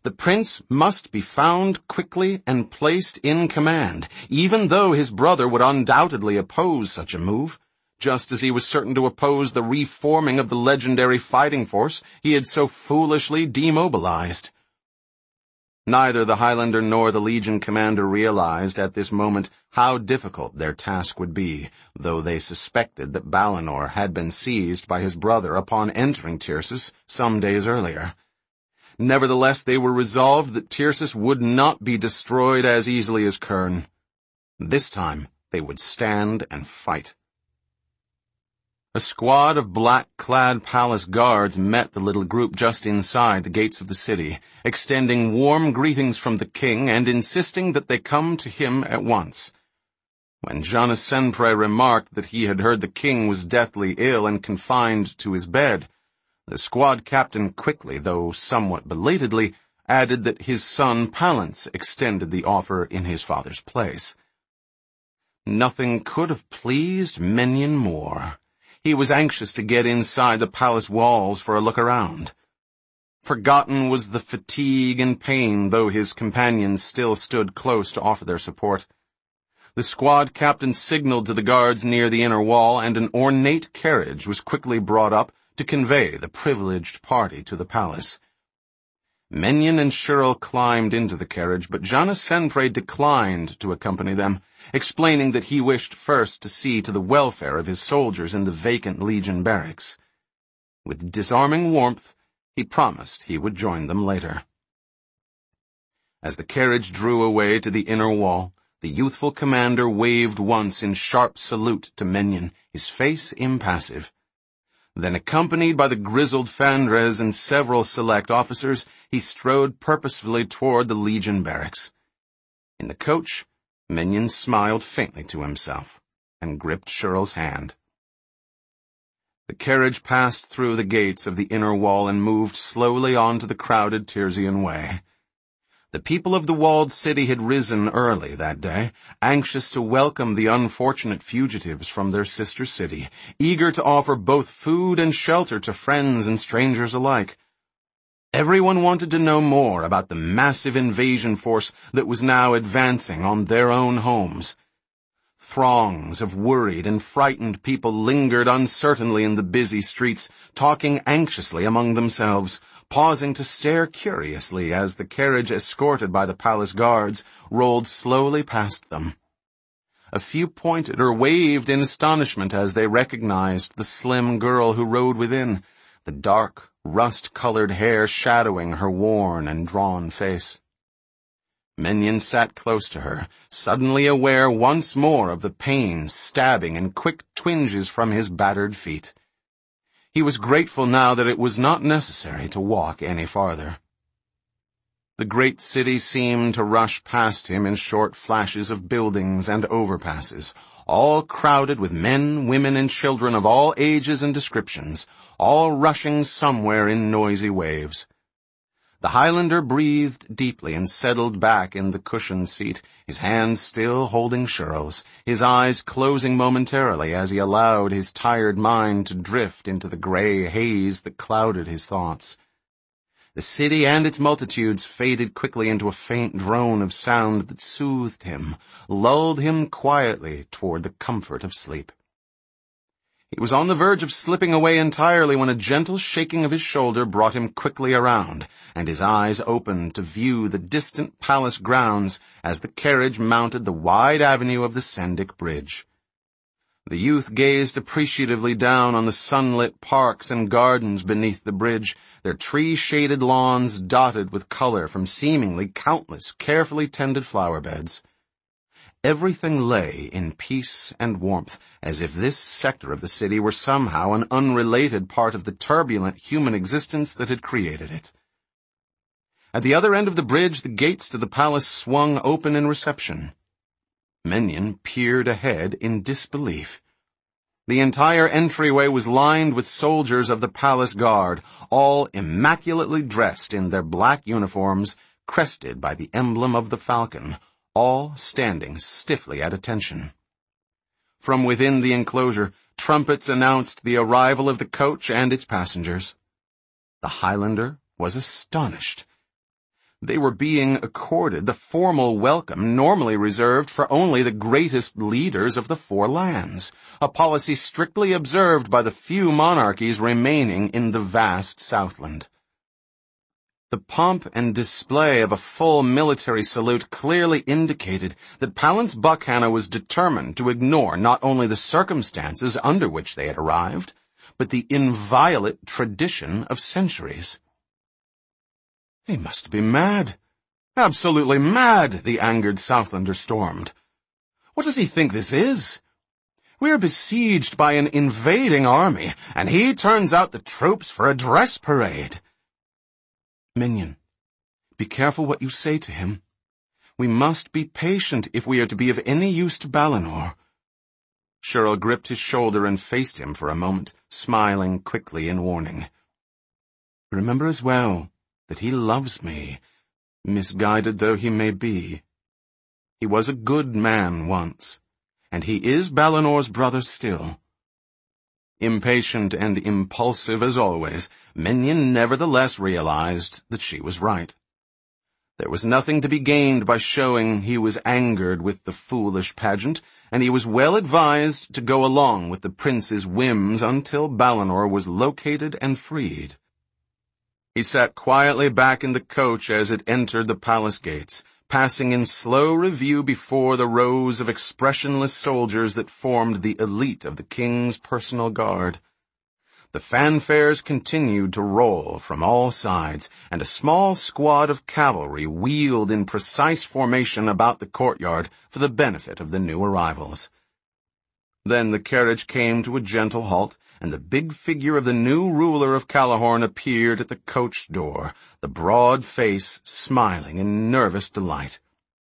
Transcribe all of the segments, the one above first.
The prince must be found quickly and placed in command, even though his brother would undoubtedly oppose such a move, just as he was certain to oppose the reforming of the legendary fighting force he had so foolishly demobilized. Neither the Highlander nor the Legion commander realized at this moment how difficult their task would be, though they suspected that Balinor had been seized by his brother upon entering Tyrsis some days earlier. Nevertheless, they were resolved that Tyrsis would not be destroyed as easily as Kern. This time, they would stand and fight. A squad of black-clad palace guards met the little group just inside the gates of the city, extending warm greetings from the king and insisting that they come to him at once. When Janos Senpre remarked that he had heard the king was deathly ill and confined to his bed, the squad captain quickly, though somewhat belatedly, added that his son Palance extended the offer in his father's place. Nothing could have pleased Menyon more. He was anxious to get inside the palace walls for a look around. Forgotten was the fatigue and pain, though his companions still stood close to offer their support. The squad captain signaled to the guards near the inner wall, and an ornate carriage was quickly brought up to convey the privileged party to the palace. Menyon and Shirl climbed into the carriage, but Janos Senpre declined to accompany them, explaining that he wished first to see to the welfare of his soldiers in the vacant Legion barracks. With disarming warmth, he promised he would join them later. As the carriage drew away to the inner wall, the youthful commander waved once in sharp salute to Menyon, his face impassive. Then, accompanied by the grizzled Fandres and several select officers, he strode purposefully toward the Legion barracks. In the coach, Menyon smiled faintly to himself and gripped Shirl's hand. The carriage passed through the gates of the inner wall and moved slowly on to the crowded Tirsian way. The people of the walled city had risen early that day, anxious to welcome the unfortunate fugitives from their sister city, eager to offer both food and shelter to friends and strangers alike. Everyone wanted to know more about the massive invasion force that was now advancing on their own homes. Throngs of worried and frightened people lingered uncertainly in the busy streets, talking anxiously among themselves, pausing to stare curiously as the carriage escorted by the palace guards rolled slowly past them. A few pointed or waved in astonishment as they recognized the slim girl who rode within, the dark, rust-colored hair shadowing her worn and drawn face. Menyon sat close to her, suddenly aware once more of the pain, stabbing, and quick twinges from his battered feet. He was grateful now that it was not necessary to walk any farther. The great city seemed to rush past him in short flashes of buildings and overpasses, all crowded with men, women, and children of all ages and descriptions, all rushing somewhere in noisy waves. The Highlander breathed deeply and settled back in the cushioned seat, his hands still holding Shirl's, his eyes closing momentarily as he allowed his tired mind to drift into the gray haze that clouded his thoughts. The city and its multitudes faded quickly into a faint drone of sound that soothed him, lulled him quietly toward the comfort of sleep. He was on the verge of slipping away entirely when a gentle shaking of his shoulder brought him quickly around, and his eyes opened to view the distant palace grounds as the carriage mounted the wide avenue of the Sendik Bridge. The youth gazed appreciatively down on the sunlit parks and gardens beneath the bridge, their tree-shaded lawns dotted with color from seemingly countless carefully tended flower beds. Everything lay in peace and warmth, as if this sector of the city were somehow an unrelated part of the turbulent human existence that had created it. At the other end of the bridge, the gates to the palace swung open in reception. Menyon peered ahead in disbelief. The entire entryway was lined with soldiers of the palace guard, all immaculately dressed in their black uniforms, crested by the emblem of the falcon, all standing stiffly at attention. From within the enclosure, trumpets announced the arrival of the coach and its passengers. The Highlander was astonished. They were being accorded the formal welcome normally reserved for only the greatest leaders of the four lands, a policy strictly observed by the few monarchies remaining in the vast Southland. The pomp and display of a full military salute clearly indicated that Palance Buckhanna was determined to ignore not only the circumstances under which they had arrived, but the inviolate tradition of centuries. "He must be mad. Absolutely mad," the angered Southlander stormed. "What does he think this is? We are besieged by an invading army, and he turns out the troops for a dress parade." "Minion, be careful what you say to him. We must be patient if we are to be of any use to Balinor." Shirl gripped his shoulder and faced him for a moment, smiling quickly in warning. "Remember as well that he loves me, misguided though he may be. He was a good man once, and he is Balinor's brother still." Impatient and impulsive as always, Minion nevertheless realized that she was right. There was nothing to be gained by showing he was angered with the foolish pageant, and he was well advised to go along with the prince's whims until Balinor was located and freed. He sat quietly back in the coach as it entered the palace gates, passing in slow review before the rows of expressionless soldiers that formed the elite of the king's personal guard. The fanfares continued to roll from all sides, and a small squad of cavalry wheeled in precise formation about the courtyard for the benefit of the new arrivals. Then the carriage came to a gentle halt, and the big figure of the new ruler of Callahorn appeared at the coach door, the broad face smiling in nervous delight.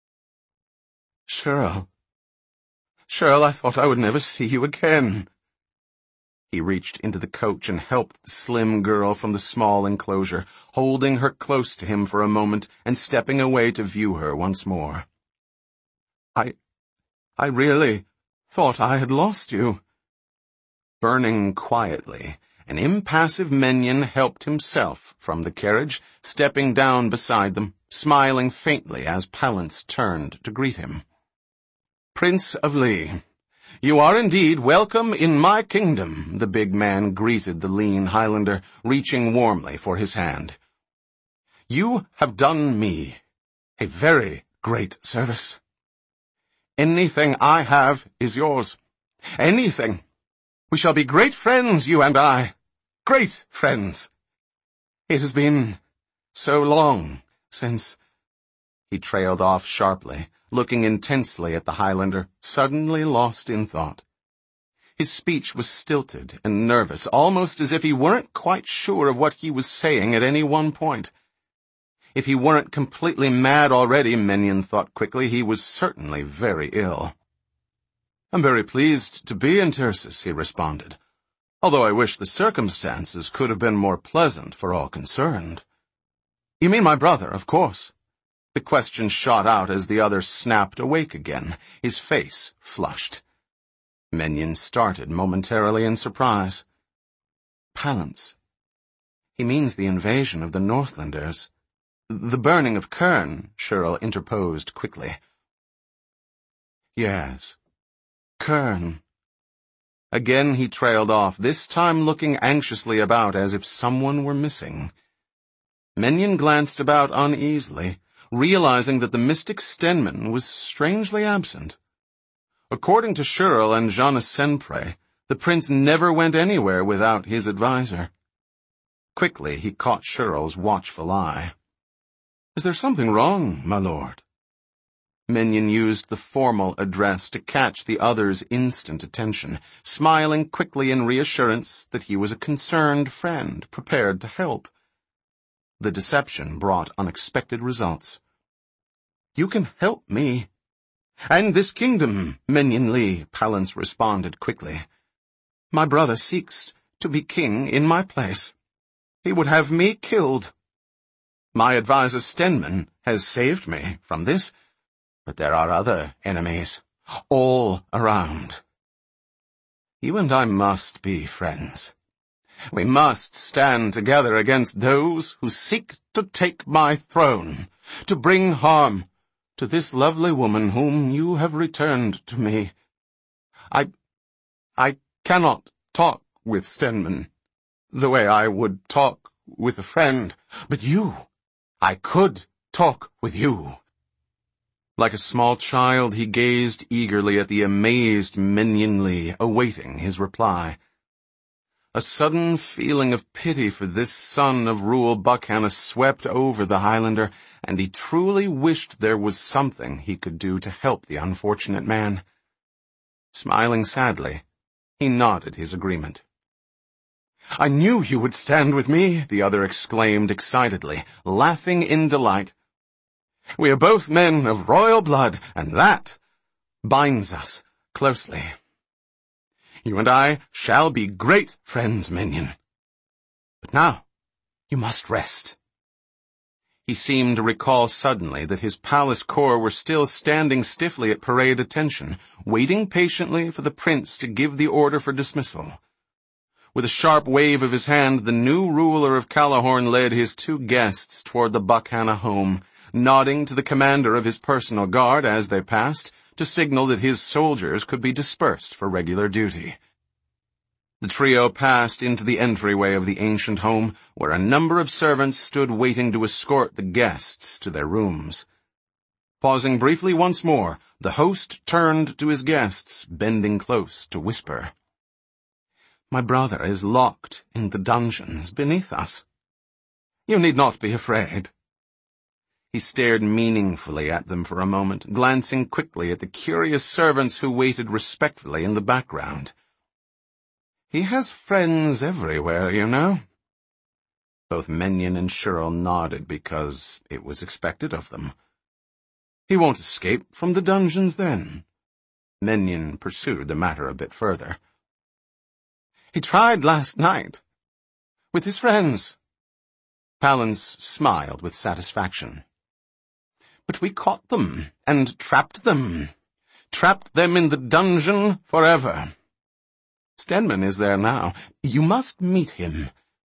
Shirl, I thought I would never see you again." He reached into the coach and helped the slim girl from the small enclosure, holding her close to him for a moment and stepping away to view her once more. I really thought I had lost you." Burning quietly, an impassive Minion helped himself from the carriage, stepping down beside them, smiling faintly as Palance turned to greet him. "Prince of Lee, you are indeed welcome in my kingdom," the big man greeted the lean Highlander, reaching warmly for his hand. "You have done me a very great service. Anything I have is yours. Anything. We shall be great friends, you and I. Great friends. It has been so long since—" He trailed off sharply, looking intensely at the Highlander, suddenly lost in thought. His speech was stilted and nervous, almost as if he weren't quite sure of what he was saying at any one point. If he weren't completely mad already, Minion thought quickly, he was certainly very ill. "I'm very pleased to be in Tircis," he responded, "although I wish the circumstances could have been more pleasant for all concerned." "You mean my brother, of course." The question shot out as the other snapped awake again, his face flushed. Minion started momentarily in surprise. "Palance. He means the invasion of the Northlanders." "The burning of Kern," Shirl interposed quickly. "Yes, Kern." Again he trailed off, this time looking anxiously about as if someone were missing. Minion glanced about uneasily, realizing that the mystic Stenman was strangely absent. According to Shirl and Jauna Senpre, the prince never went anywhere without his advisor. Quickly he caught Shirl's watchful eye. "Is there something wrong, my lord?" Minion used the formal address to catch the other's instant attention, smiling quickly in reassurance that he was a concerned friend prepared to help. The deception brought unexpected results. "You can help me." "And this kingdom, Minion Lee," Palance responded quickly. "My brother seeks to be king in my place. He would have me killed. My advisor Stenman has saved me from this, but there are other enemies, all around. You and I must be friends. We must stand together against those who seek to take my throne, to bring harm to this lovely woman whom you have returned to me. I cannot talk with Stenman the way I would talk with a friend, but I could talk with you." Like a small child, he gazed eagerly at the amazed Menyin Li, awaiting his reply. A sudden feeling of pity for this son of Reuel Buckhanna swept over the Highlander, and he truly wished there was something he could do to help the unfortunate man. Smiling sadly, he nodded his agreement. "I knew you would stand with me," the other exclaimed excitedly, laughing in delight. "We are both men of royal blood, and that binds us closely. You and I shall be great friends, Menyin. But now, you must rest." He seemed to recall suddenly that his palace corps were still standing stiffly at parade attention, waiting patiently for the prince to give the order for dismissal. With a sharp wave of his hand, the new ruler of Callahorn led his two guests toward the Buckhanna home, nodding to the commander of his personal guard as they passed, to signal that his soldiers could be dispersed for regular duty. The trio passed into the entryway of the ancient home, where a number of servants stood waiting to escort the guests to their rooms. Pausing briefly once more, the host turned to his guests, bending close to whisper, "My brother is locked in the dungeons beneath us. You need not be afraid." He stared meaningfully at them for a moment, glancing quickly at the curious servants who waited respectfully in the background. "He has friends everywhere, you know." Both Menyin and Shirl nodded because it was expected of them. "He won't escape from the dungeons, then?" Menyin pursued the matter a bit further. "He tried last night, with his friends." Palance smiled with satisfaction. "But we caught them and trapped them in the dungeon forever. Stenman is there now. You must meet him."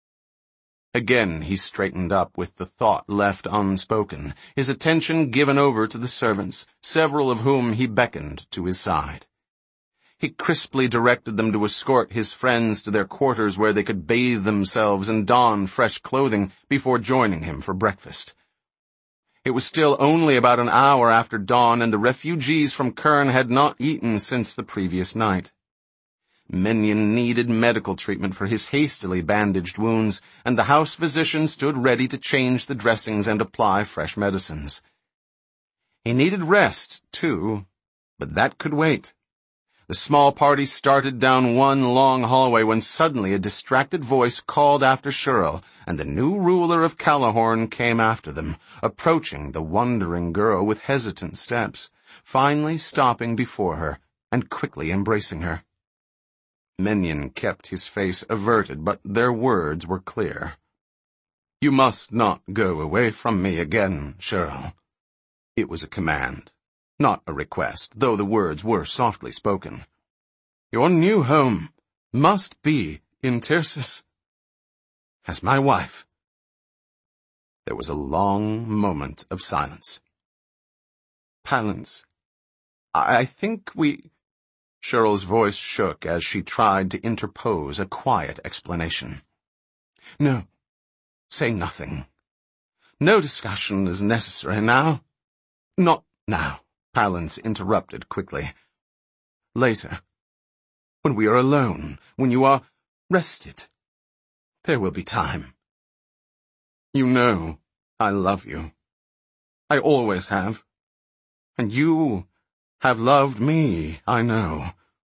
Again he straightened up with the thought left unspoken, his attention given over to the servants, several of whom he beckoned to his side. He crisply directed them to escort his friends to their quarters where they could bathe themselves and don fresh clothing before joining him for breakfast. It was still only about an hour after dawn, and the refugees from Kern had not eaten since the previous night. Menyin needed medical treatment for his hastily bandaged wounds, and the house physician stood ready to change the dressings and apply fresh medicines. He needed rest, too, but that could wait. The small party started down one long hallway when suddenly a distracted voice called after Shirl, and the new ruler of Callahorn came after them, approaching the wondering girl with hesitant steps, finally stopping before her and quickly embracing her. Menyin kept his face averted, but their words were clear. "You must not go away from me again, Shirl." It was a command, not a request, though the words were softly spoken. "Your new home must be in Tircis, as my wife." There was a long moment of silence. "Palance, I think we—" Shirl's voice shook as she tried to interpose a quiet explanation. "No, say nothing. No discussion is necessary now." "Not now," Palance interrupted quickly. "Later, when we are alone, when you are rested, there will be time. You know I love you. I always have. And you have loved me, I know."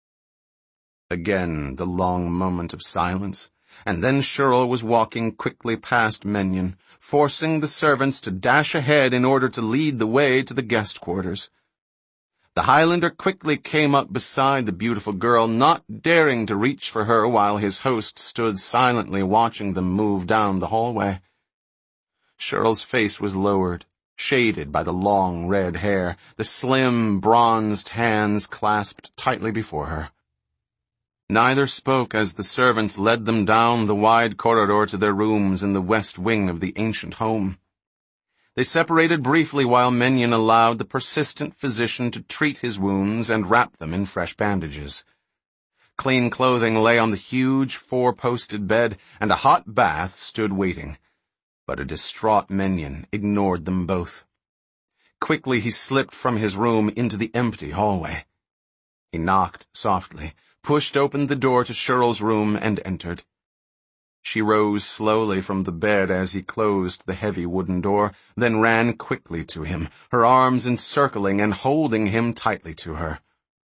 Again the long moment of silence, and then Shirl was walking quickly past Menyin, forcing the servants to dash ahead in order to lead the way to the guest quarters. The Highlander quickly came up beside the beautiful girl, not daring to reach for her while his host stood silently watching them move down the hallway. Shirl's face was lowered, shaded by the long red hair, the slim, bronzed hands clasped tightly before her. Neither spoke as the servants led them down the wide corridor to their rooms in the west wing of the ancient home. They separated briefly while Menyon allowed the persistent physician to treat his wounds and wrap them in fresh bandages. Clean clothing lay on the huge four-posted bed, and a hot bath stood waiting. But a distraught Menyon ignored them both. Quickly he slipped from his room into the empty hallway. He knocked softly, pushed open the door to Cheryl's room, and entered. She rose slowly from the bed as he closed the heavy wooden door, then ran quickly to him, her arms encircling and holding him tightly to her.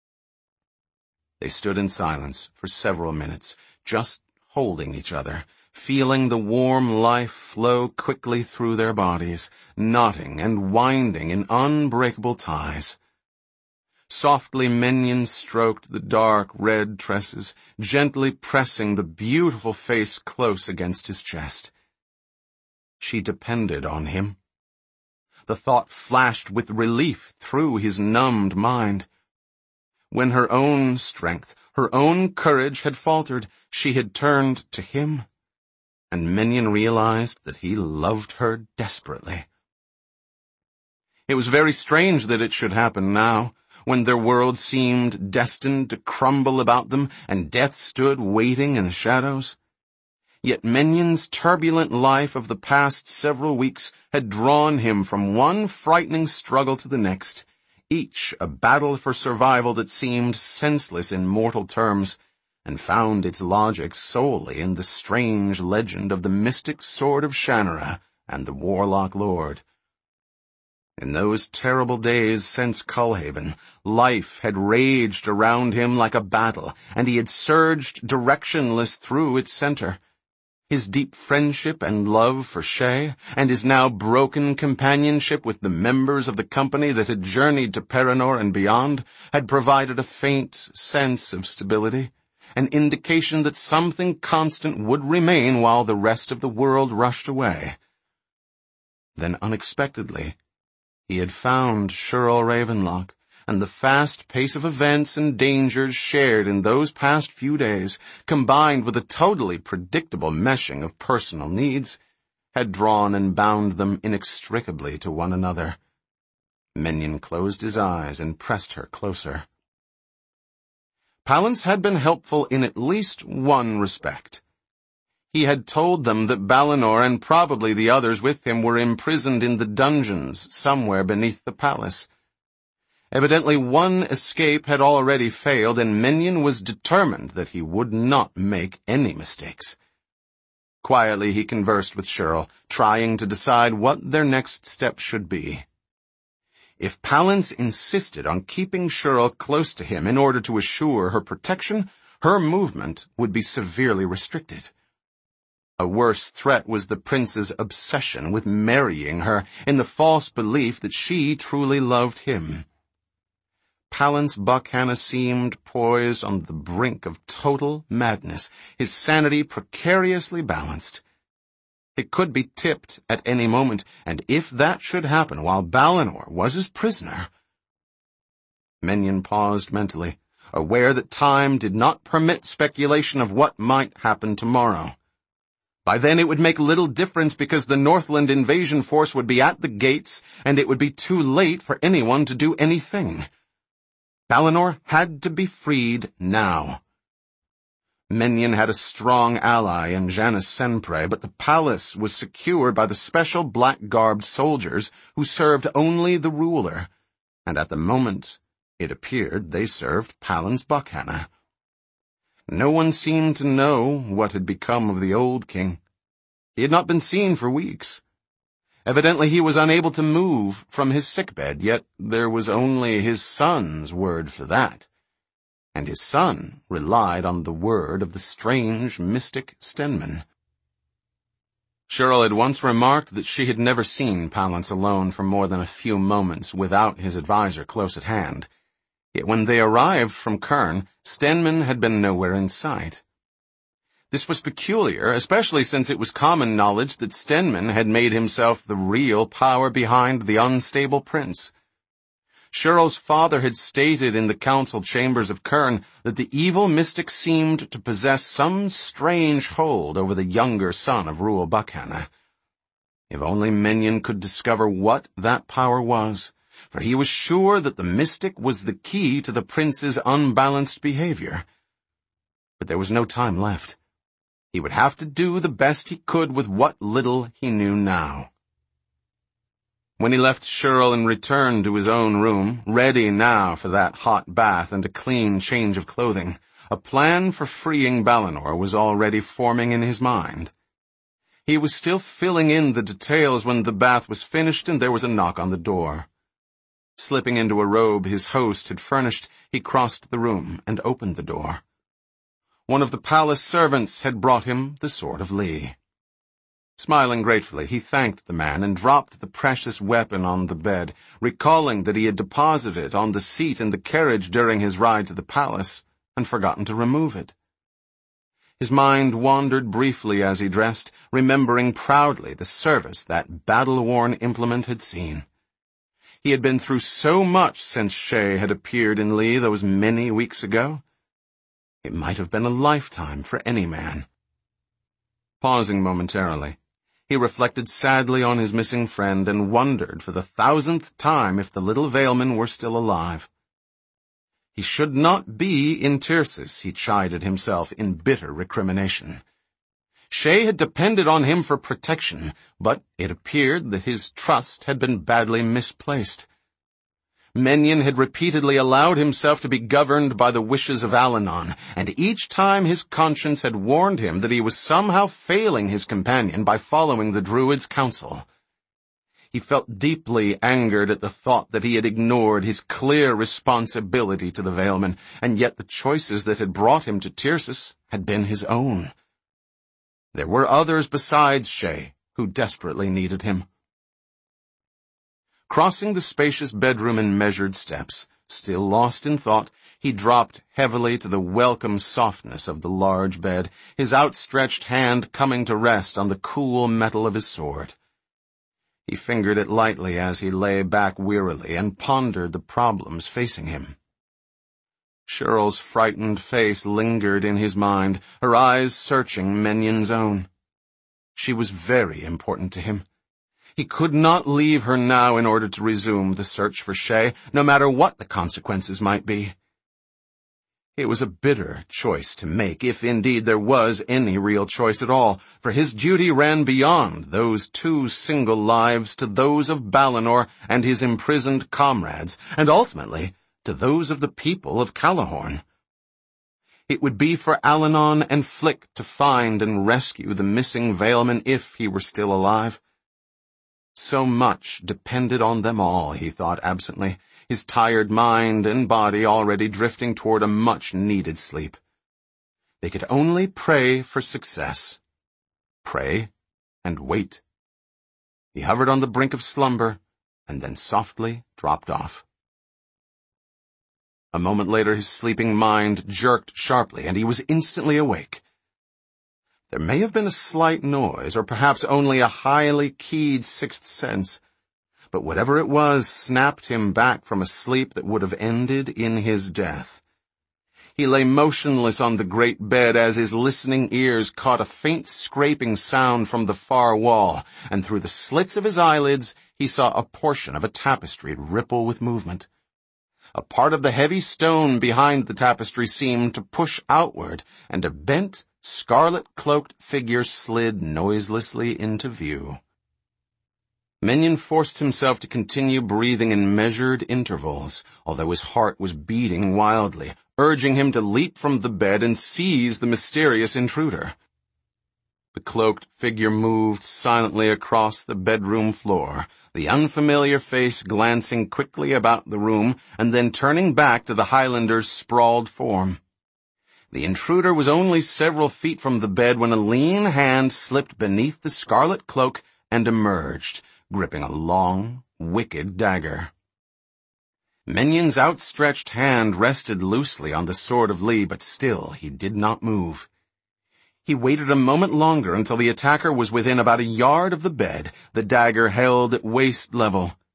They stood in silence for several minutes, just holding each other, feeling the warm life flow quickly through their bodies, knotting and winding in unbreakable ties. Softly Menyon stroked the dark red tresses, gently pressing the beautiful face close against his chest. She depended on him. The thought flashed with relief through his numbed mind. When her own strength, her own courage had faltered, she had turned to him, and Menyon realized that he loved her desperately. It was very strange that it should happen now, when their world seemed destined to crumble about them and death stood waiting in the shadows. Yet Menyon's turbulent life of the past several weeks had drawn him from one frightening struggle to the next, each a battle for survival that seemed senseless in mortal terms, and found its logic solely in the strange legend of the mystic sword of Shannara and the warlock lord. In those terrible days since Cullhaven, life had raged around him like a battle, and he had surged directionless through its center. His deep friendship and love for Shay, and his now broken companionship with the members of the company that had journeyed to Paranor and beyond, had provided a faint sense of stability, an indication that something constant would remain while the rest of the world rushed away. Then unexpectedly, he had found Cheryl Ravenlock, and the fast pace of events and dangers shared in those past few days, combined with a totally predictable meshing of personal needs, had drawn and bound them inextricably to one another. Menyon closed his eyes and pressed her closer. Palance had been helpful in at least one respect. He had told them that Balinor and probably the others with him were imprisoned in the dungeons somewhere beneath the palace. Evidently one escape had already failed, and Menyon was determined that he would not make any mistakes. Quietly he conversed with Cheryl, trying to decide what their next step should be. If Palance insisted on keeping Cheryl close to him in order to assure her protection, her movement would be severely restricted. A worse threat was the prince's obsession with marrying her in the false belief that she truly loved him. Palance Buckhanna seemed poised on the brink of total madness, his sanity precariously balanced. It could be tipped at any moment, and if that should happen while Balinor was his prisoner— Menyon paused mentally, aware that time did not permit speculation of what might happen tomorrow. By then it would make little difference because the Northland invasion force would be at the gates, and it would be too late for anyone to do anything. Balinor had to be freed now. Menyon had a strong ally in Janice Senprey, but the palace was secured by the special black-garbed soldiers who served only the ruler, and at the moment it appeared they served Palance Buckhanna. No one seemed to know what had become of the old king. He had not been seen for weeks. Evidently he was unable to move from his sickbed, yet there was only his son's word for that. And his son relied on the word of the strange mystic Stenman. Cheryl had once remarked that she had never seen Palance alone for more than a few moments without his advisor close at hand. Yet when they arrived from Kern, Stenman had been nowhere in sight. This was peculiar, especially since it was common knowledge that Stenman had made himself the real power behind the unstable prince. Shirl's father had stated in the council chambers of Kern that the evil mystic seemed to possess some strange hold over the younger son of Reuel Buckhanna. If only Menyon could discover what that power was, for he was sure that the mystic was the key to the prince's unbalanced behavior. But there was no time left. He would have to do the best he could with what little he knew now. When he left Shirl and returned to his own room, ready now for that hot bath and a clean change of clothing, a plan for freeing Balinor was already forming in his mind. He was still filling in the details when the bath was finished and there was a knock on the door. Slipping into a robe his host had furnished, he crossed the room and opened the door. One of the palace servants had brought him the sword of Lee. Smiling gratefully, he thanked the man and dropped the precious weapon on the bed, recalling that he had deposited it on the seat in the carriage during his ride to the palace and forgotten to remove it. His mind wandered briefly as he dressed, remembering proudly the service that battle-worn implement had seen. He had been through so much since Shay had appeared in Lee those many weeks ago. It might have been a lifetime for any man. Pausing momentarily, he reflected sadly on his missing friend and wondered for the 1,000th time if the little Valeman were still alive. He should not be in Tircis, he chided himself in bitter recrimination. Shay had depended on him for protection, but it appeared that his trust had been badly misplaced. Menyon had repeatedly allowed himself to be governed by the wishes of Allanon, and each time his conscience had warned him that he was somehow failing his companion by following the Druid's counsel. He felt deeply angered at the thought that he had ignored his clear responsibility to the Valeman, and yet the choices that had brought him to Tircis had been his own. There were others besides Shay who desperately needed him. Crossing the spacious bedroom in measured steps, still lost in thought, he dropped heavily to the welcome softness of the large bed, his outstretched hand coming to rest on the cool metal of his sword. He fingered it lightly as he lay back wearily and pondered the problems facing him. Shirl's frightened face lingered in his mind, her eyes searching Menyon's own. She was very important to him. He could not leave her now in order to resume the search for Shay, no matter what the consequences might be. It was a bitter choice to make, if indeed there was any real choice at all, for his duty ran beyond those 2 single lives to those of Balinor and his imprisoned comrades, and ultimately to those of the people of Callahorn. It would be for Allanon and Flick to find and rescue the missing Valeman if he were still alive. So much depended on them all, he thought absently, his tired mind and body already drifting toward a much-needed sleep. They could only pray for success. Pray and wait. He hovered on the brink of slumber and then softly dropped off. A moment later his sleeping mind jerked sharply and he was instantly awake. There may have been a slight noise, or perhaps only a highly keyed sixth sense, but whatever it was snapped him back from a sleep that would have ended in his death. He lay motionless on the great bed as his listening ears caught a faint scraping sound from the far wall, and through the slits of his eyelids he saw a portion of a tapestry ripple with movement. A part of the heavy stone behind the tapestry seemed to push outward, and a bent, scarlet-cloaked figure slid noiselessly into view. Menyon forced himself to continue breathing in measured intervals, although his heart was beating wildly, urging him to leap from the bed and seize the mysterious intruder. The cloaked figure moved silently across the bedroom floor, the unfamiliar face glancing quickly about the room and then turning back to the Highlander's sprawled form. The intruder was only several feet from the bed when a lean hand slipped beneath the scarlet cloak and emerged, gripping a long, wicked dagger. Menyon's outstretched hand rested loosely on the sword of Lee, but still he did not move. He waited a moment longer until the attacker was within about a yard of the bed, the dagger held at waist level.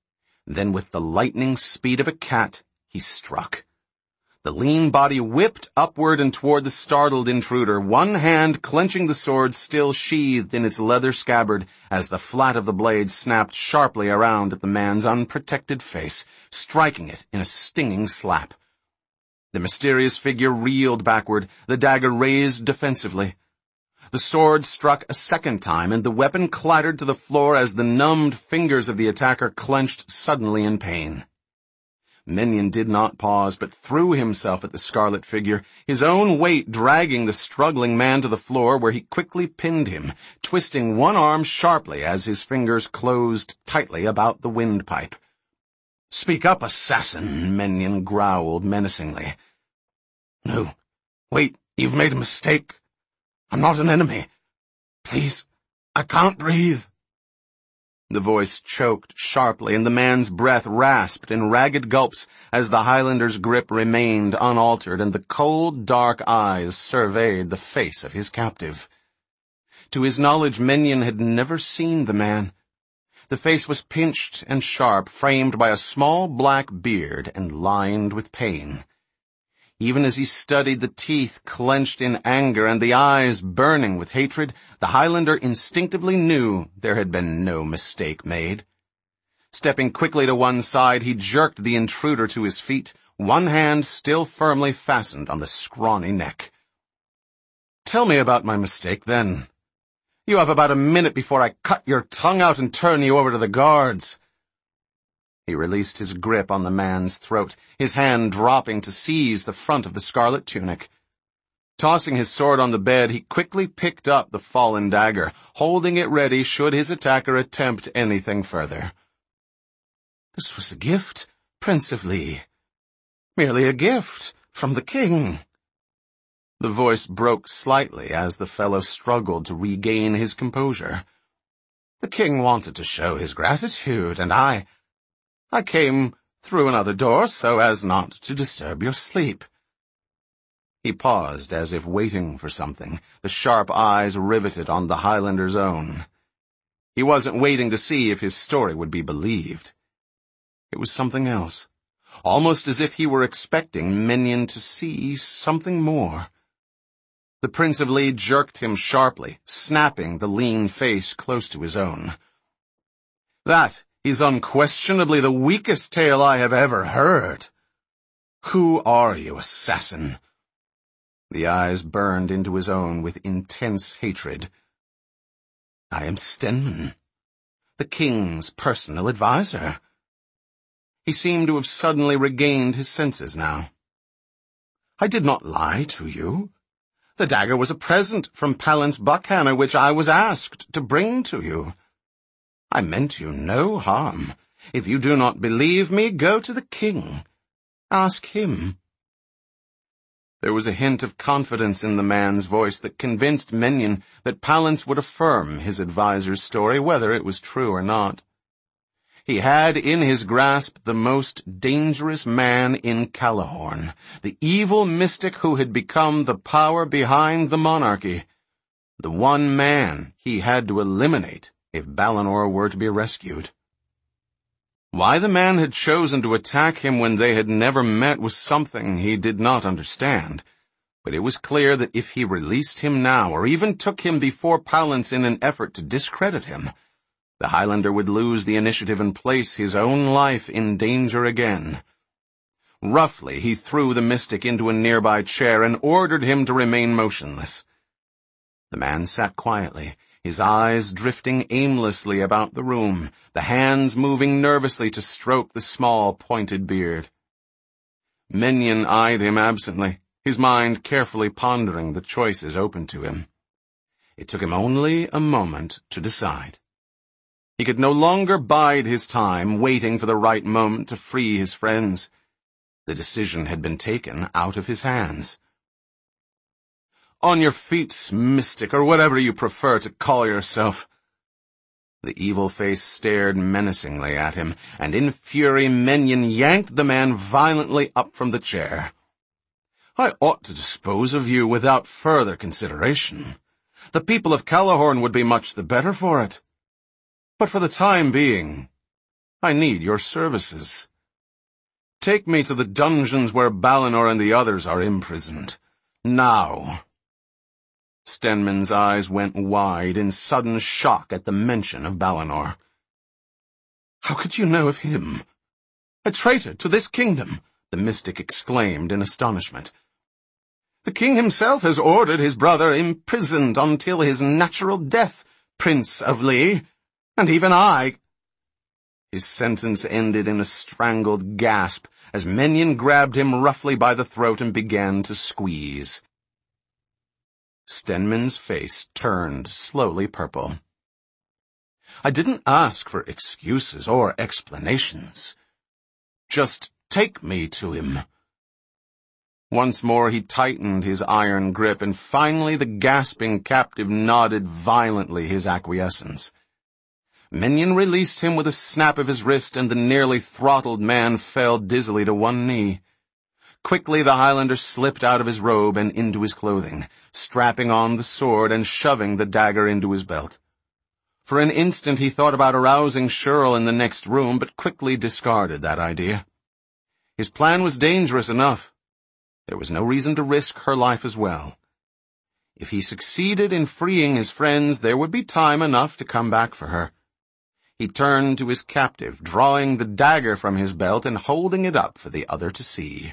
Then with the lightning speed of a cat, he struck. The lean body whipped upward and toward the startled intruder, one hand clenching the sword still sheathed in its leather scabbard as the flat of the blade snapped sharply around at the man's unprotected face, striking it in a stinging slap. The mysterious figure reeled backward, the dagger raised defensively. The sword struck a second time, and the weapon clattered to the floor as the numbed fingers of the attacker clenched suddenly in pain. Menyon did not pause, but threw himself at the scarlet figure, his own weight dragging the struggling man to the floor, where he quickly pinned him, twisting one arm sharply as his fingers closed tightly about the windpipe. "Speak up, assassin," Menyon growled menacingly. "No, wait, you've made a mistake. I'm not an enemy. Please, I can't breathe." The voice choked sharply, and the man's breath rasped in ragged gulps as the Highlander's grip remained unaltered and the cold, dark eyes surveyed the face of his captive. To his knowledge, Menyon had never seen the man. The face was pinched and sharp, framed by a small black beard and lined with pain. Even as he studied the teeth clenched in anger and the eyes burning with hatred, the Highlander instinctively knew there had been no mistake made. Stepping quickly to one side, he jerked the intruder to his feet, one hand still firmly fastened on the scrawny neck. "Tell me about my mistake, then. You have about a minute before I cut your tongue out and turn you over to the guards." He released his grip on the man's throat, his hand dropping to seize the front of the scarlet tunic. Tossing his sword on the bed, he quickly picked up the fallen dagger, holding it ready should his attacker attempt anything further. "This was a gift, Prince of Lee. Merely a gift from the king." The voice broke slightly as the fellow struggled to regain his composure. "The king wanted to show his gratitude, and I came through another door so as not to disturb your sleep." He paused as if waiting for something, the sharp eyes riveted on the Highlander's own. He wasn't waiting to see if his story would be believed. It was something else, almost as if he were expecting Menyon to see something more. The Prince of Lee jerked him sharply, snapping the lean face close to his own. "That is unquestionably the weakest tale I have ever heard. Who are you, assassin?" The eyes burned into his own with intense hatred. "I am Stenman, the king's personal adviser." He seemed to have suddenly regained his senses now. "I did not lie to you. The dagger was a present from Palance Buckhanner which I was asked to bring to you. I meant you no harm. If you do not believe me, go to the king. Ask him." There was a hint of confidence in the man's voice that convinced Menyon that Palance would affirm his adviser's story, whether it was true or not. He had in his grasp the most dangerous man in Callahorn, the evil mystic who had become the power behind the monarchy, the one man he had to eliminate if Balinor were to be rescued. Why the man had chosen to attack him when they had never met was something he did not understand, but it was clear that if he released him now, or even took him before Palance in an effort to discredit him, the Highlander would lose the initiative and place his own life in danger again. Roughly, he threw the mystic into a nearby chair and ordered him to remain motionless. The man sat quietly, his eyes drifting aimlessly about the room, the hands moving nervously to stroke the small, pointed beard. Menyon eyed him absently, his mind carefully pondering the choices open to him. It took him only a moment to decide. He could no longer bide his time, waiting for the right moment to free his friends. The decision had been taken out of his hands. "On your feet, mystic, or whatever you prefer to call yourself." The evil face stared menacingly at him, and in fury Menyon yanked the man violently up from the chair. "I ought to dispose of you without further consideration. The people of Callahorn would be much the better for it. But for the time being, I need your services. Take me to the dungeons where Balinor and the others are imprisoned. Now." Stenman's eyes went wide in sudden shock at the mention of Balinor. "How could you know of him? A traitor to this kingdom," the mystic exclaimed in astonishment. "The king himself has ordered his brother imprisoned until his natural death, Prince of Lee, and even I—" His sentence ended in a strangled gasp as Menyon grabbed him roughly by the throat and began to squeeze. Stenman's face turned slowly purple. "I didn't ask for excuses or explanations. Just take me to him." Once more he tightened his iron grip, and finally the gasping captive nodded violently his acquiescence. Menyon released him with a snap of his wrist, and the nearly throttled man fell dizzily to one knee. Quickly the Highlander slipped out of his robe and into his clothing, strapping on the sword and shoving the dagger into his belt. For an instant he thought about arousing Shirl in the next room, but quickly discarded that idea. His plan was dangerous enough. There was no reason to risk her life as well. If he succeeded in freeing his friends, there would be time enough to come back for her. He turned to his captive, drawing the dagger from his belt and holding it up for the other to see.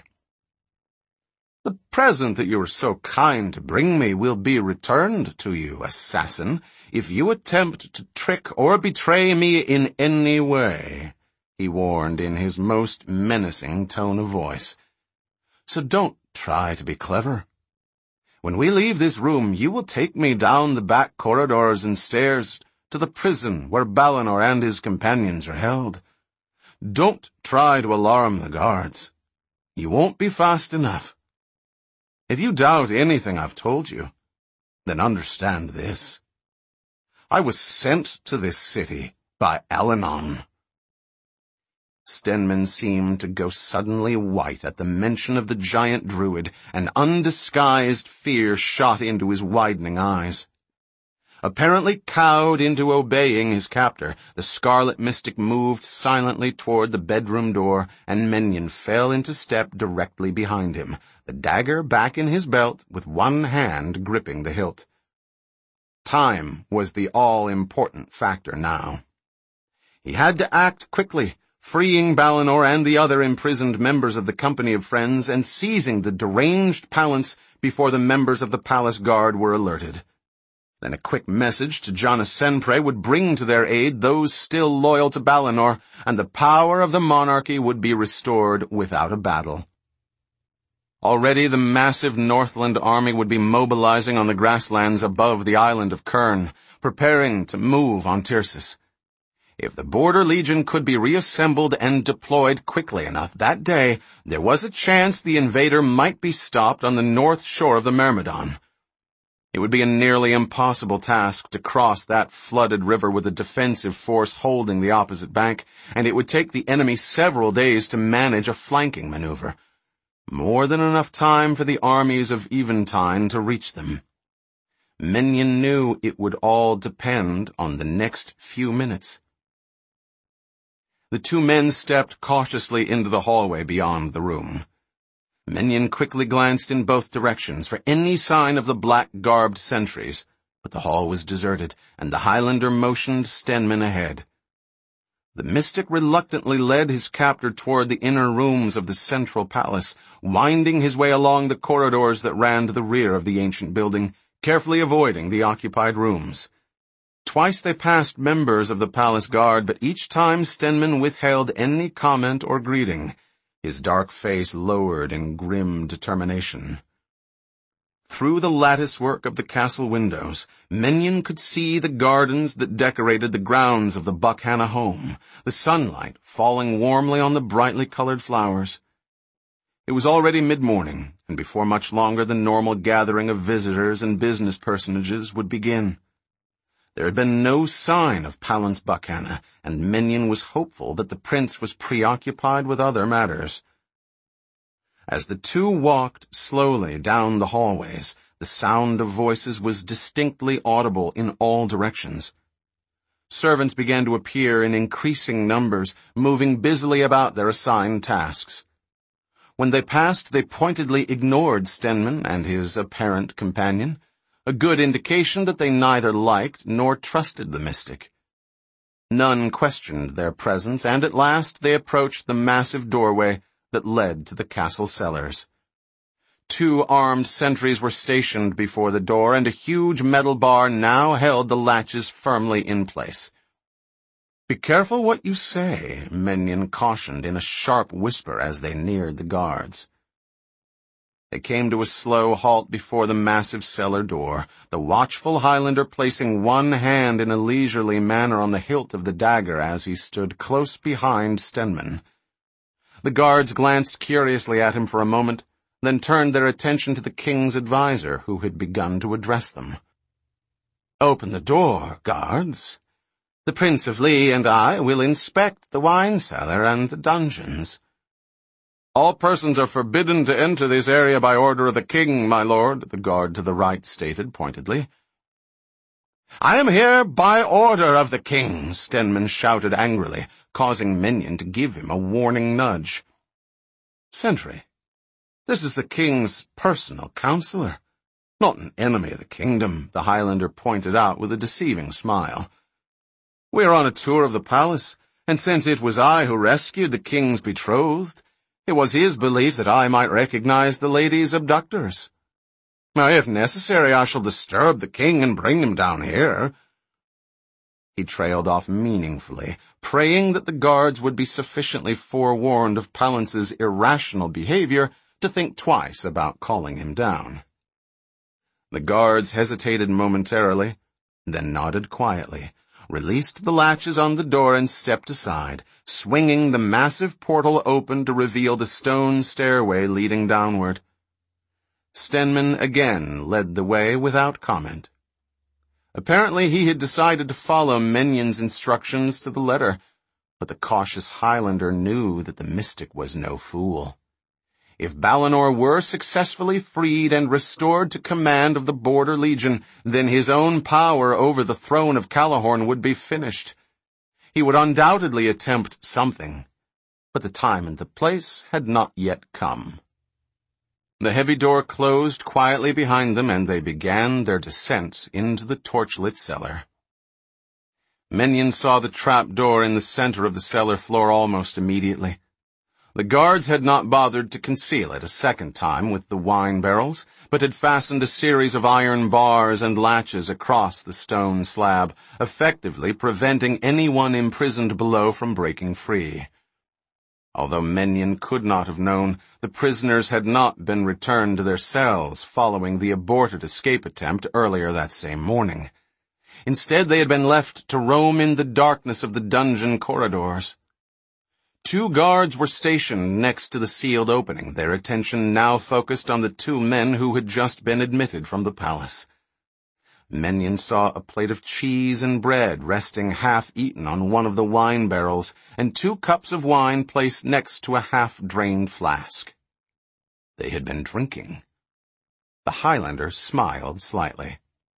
"The present that you were so kind to bring me will be returned to you, assassin, if you attempt to trick or betray me in any way," he warned in his most menacing tone of voice. "So don't try to be clever. When we leave this room, you will take me down the back corridors and stairs to the prison where Balinor and his companions are held. Don't try to alarm the guards. You won't be fast enough. If you doubt anything I've told you, then understand this. I was sent to this city by Alenon." Stenman seemed to go suddenly white at the mention of the giant druid, and undisguised fear shot into his widening eyes. Apparently cowed into obeying his captor, the scarlet mystic moved silently toward the bedroom door, and Menyon fell into step directly behind him, the dagger back in his belt with one hand gripping the hilt. Time was the all-important factor now. He had to act quickly, freeing Balinor and the other imprisoned members of the Company of Friends and seizing the deranged Palance before the members of the palace guard were alerted. Then a quick message to Jonas Senpre would bring to their aid those still loyal to Balinor, and the power of the monarchy would be restored without a battle. Already the massive Northland army would be mobilizing on the grasslands above the island of Kern, preparing to move on Tircis. If the Border Legion could be reassembled and deployed quickly enough that day, there was a chance the invader might be stopped on the north shore of the Myrmidon. It would be a nearly impossible task to cross that flooded river with a defensive force holding the opposite bank, and it would take the enemy several days to manage a flanking maneuver. More than enough time for the armies of Eventide to reach them. Menyon knew it would all depend on the next few minutes. The two men stepped cautiously into the hallway beyond the room. Menyon quickly glanced in both directions for any sign of the black-garbed sentries, but the hall was deserted, and the Highlander motioned Stenman ahead. The mystic reluctantly led his captor toward the inner rooms of the central palace, winding his way along the corridors that ran to the rear of the ancient building, carefully avoiding the occupied rooms. Twice they passed members of the palace guard, but each time Stenman withheld any comment or greeting, his dark face lowered in grim determination. Through the latticework of the castle windows, Menyon could see the gardens that decorated the grounds of the Buckhanna home, the sunlight falling warmly on the brightly colored flowers. It was already mid-morning, and before much longer the normal gathering of visitors and business personages would begin. There had been no sign of Palance Buckhanna, and Menyon was hopeful that the prince was preoccupied with other matters. As the two walked slowly down the hallways, the sound of voices was distinctly audible in all directions. servants began to appear in increasing numbers, moving busily about their assigned tasks. When they passed, they pointedly ignored Stenman and his apparent companion, a good indication that they neither liked nor trusted the mystic. None questioned their presence, and at last they approached the massive doorway that led to the castle cellars. 2 armed sentries were stationed before the door, and a huge metal bar now held the latches firmly in place. "Be careful what you say," Menyon cautioned in a sharp whisper as they neared the guards. They came to a slow halt before the massive cellar door, the watchful Highlander placing one hand in a leisurely manner on the hilt of the dagger as he stood close behind Stenman. The guards glanced curiously at him for a moment, then turned their attention to the king's adviser, who had begun to address them. "Open the door, guards. The Prince of Lee and I will inspect the wine cellar and the dungeons." "All persons are forbidden to enter this area by order of the king, my lord," the guard to the right stated pointedly. "I am here by order of the king," Stenman shouted angrily, causing Menyon to give him a warning nudge. "Sentry, this is the king's personal counselor, not an enemy of the kingdom," the Highlander pointed out with a deceiving smile. "We are on a tour of the palace, and since it was I who rescued the king's betrothed, it was his belief that I might recognize the lady's abductors. Now, if necessary, I shall disturb the king and bring him down here." He trailed off meaningfully, praying that the guards would be sufficiently forewarned of Palance's irrational behavior to think twice about calling him down. The guards hesitated momentarily, then nodded quietly, released the latches on the door and stepped aside, swinging the massive portal open to reveal the stone stairway leading downward. Stenman again led the way without comment. Apparently he had decided to follow Menyon's instructions to the letter, but the cautious Highlander knew that the mystic was no fool. If Balinor were successfully freed and restored to command of the Border Legion, then his own power over the throne of Callahorn would be finished. He would undoubtedly attempt something, but the time and the place had not yet come. The heavy door closed quietly behind them, and they began their descent into the torchlit cellar. Menyon saw the trap door in the center of the cellar floor almost immediately. The guards had not bothered to conceal it a second time with the wine barrels, but had fastened a series of iron bars and latches across the stone slab, effectively preventing anyone imprisoned below from breaking free. Although Menyon could not have known, the prisoners had not been returned to their cells following the aborted escape attempt earlier that same morning. Instead, they had been left to roam in the darkness of the dungeon corridors. 2 guards were stationed next to the sealed opening, their attention now focused on the 2 men who had just been admitted from the palace. Menyon saw a plate of cheese and bread resting half-eaten on one of the wine barrels, and 2 cups of wine placed next to a half-drained flask. They had been drinking. The Highlander smiled slightly.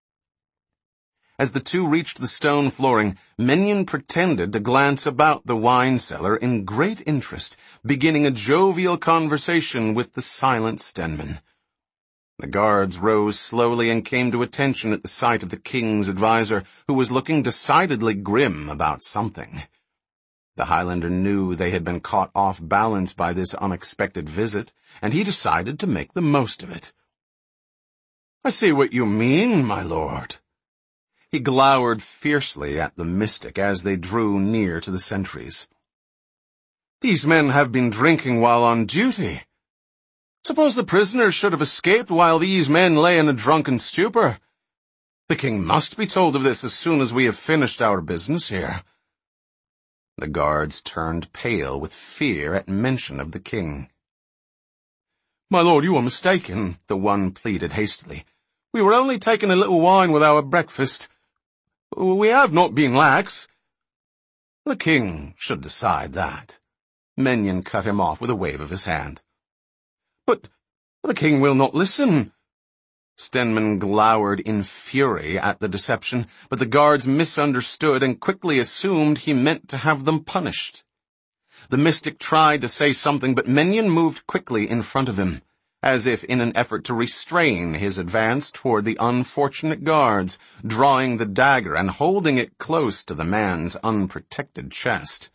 As the 2 reached the stone flooring, Menyon pretended to glance about the wine cellar in great interest, beginning a jovial conversation with the silent Stenman. The guards rose slowly and came to attention at the sight of the king's adviser, who was looking decidedly grim about something. The Highlander knew they had been caught off balance by this unexpected visit, and he decided to make the most of it. "I see what you mean, my lord." He glowered fiercely at the mystic as they drew near to the sentries. "These men have been drinking while on duty. Suppose the prisoners should have escaped while these men lay in a drunken stupor. The king must be told of this as soon as we have finished our business here." The guards turned pale with fear at mention of the king. "My lord, you are mistaken," the one pleaded hastily. "We were only taking a little wine with our breakfast. We have not been lax." "The king should decide that." Menyon cut him off with a wave of his hand. "But the king will not listen." Stenman glowered in fury at the deception, but the guards misunderstood and quickly assumed he meant to have them punished. The mystic tried to say something, but Menyon moved quickly in front of him, as if in an effort to restrain his advance toward the unfortunate guards, drawing the dagger and holding it close to the man's unprotected chest.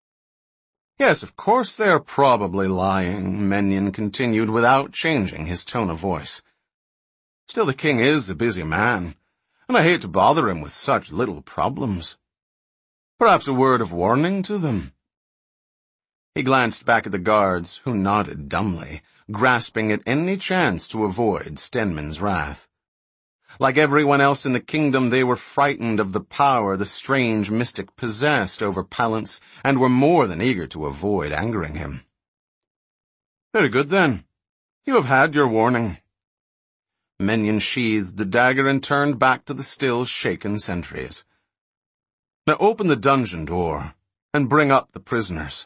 "Yes, of course they are probably lying," Menyon continued without changing his tone of voice. "Still, the king is a busy man, and I hate to bother him with such little problems. Perhaps a word of warning to them." He glanced back at the guards, who nodded dumbly, grasping at any chance to avoid Stenman's wrath. Like everyone else in the kingdom, they were frightened of the power the strange mystic possessed over Palance, and were more than eager to avoid angering him. "Very good, then. You have had your warning." Menyon sheathed the dagger and turned back to the still shaken sentries. "Now open the dungeon door, and bring up the prisoners."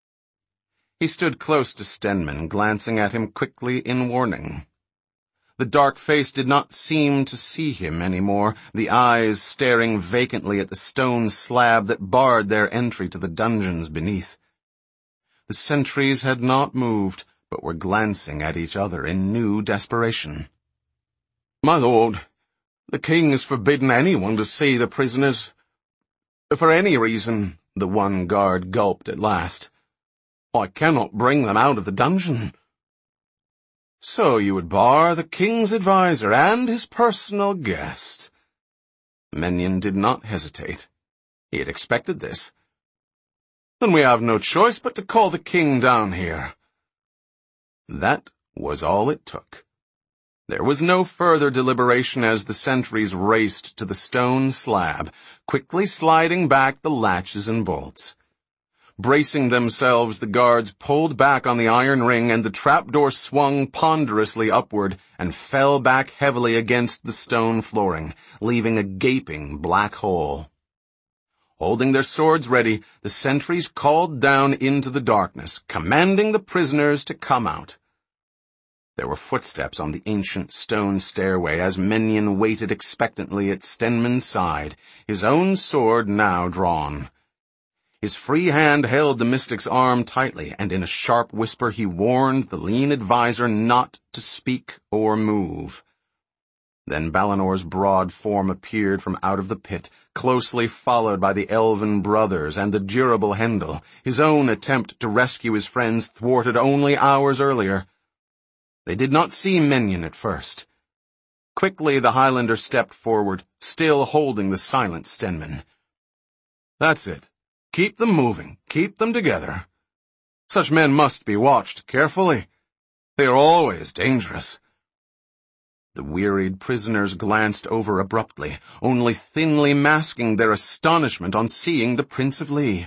He stood close to Stenman, glancing at him quickly in warning. The dark face did not seem to see him anymore, the eyes staring vacantly at the stone slab that barred their entry to the dungeons beneath. The sentries had not moved, but were glancing at each other in new desperation. "My lord, the king has forbidden anyone to see the prisoners. For any reason," the one guard gulped at last. "I cannot bring them out of the dungeon." "So you would bar the king's adviser and his personal guest?" Menyon did not hesitate. He had expected this. "Then we have no choice but to call the king down here." That was all it took. There was no further deliberation as the sentries raced to the stone slab, quickly sliding back the latches and bolts. Bracing themselves, the guards pulled back on the iron ring, and the trapdoor swung ponderously upward and fell back heavily against the stone flooring, leaving a gaping black hole. Holding their swords ready, the sentries called down into the darkness, commanding the prisoners to come out. There were footsteps on the ancient stone stairway as Menyon waited expectantly at Stenman's side, his own sword now drawn. His free hand held the mystic's arm tightly, and in a sharp whisper he warned the lean adviser not to speak or move. Then Balinor's broad form appeared from out of the pit, closely followed by the elven brothers and the durable Hendel, his own attempt to rescue his friends thwarted only hours earlier. They did not see Menyon at first. Quickly the Highlander stepped forward, still holding the silent Stenman. "That's it. Keep them moving. Keep them together. Such men must be watched carefully. They are always dangerous." The wearied prisoners glanced over abruptly, only thinly masking their astonishment on seeing the Prince of Lee.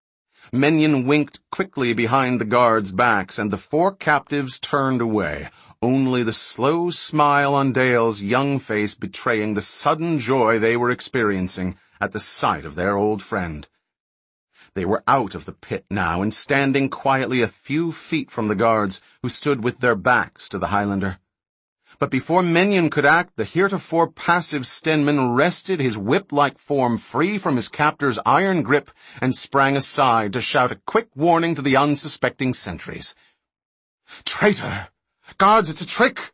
Menyon winked quickly behind the guards' backs, and the four captives turned away, only the slow smile on Dale's young face betraying the sudden joy they were experiencing at the sight of their old friend. They were out of the pit now and standing quietly a few feet from the guards, who stood with their backs to the Highlander. But before Menyon could act, the heretofore passive Stenman wrested his whip-like form free from his captor's iron grip and sprang aside to shout a quick warning to the unsuspecting sentries. "Traitor! Guards, it's a trick!"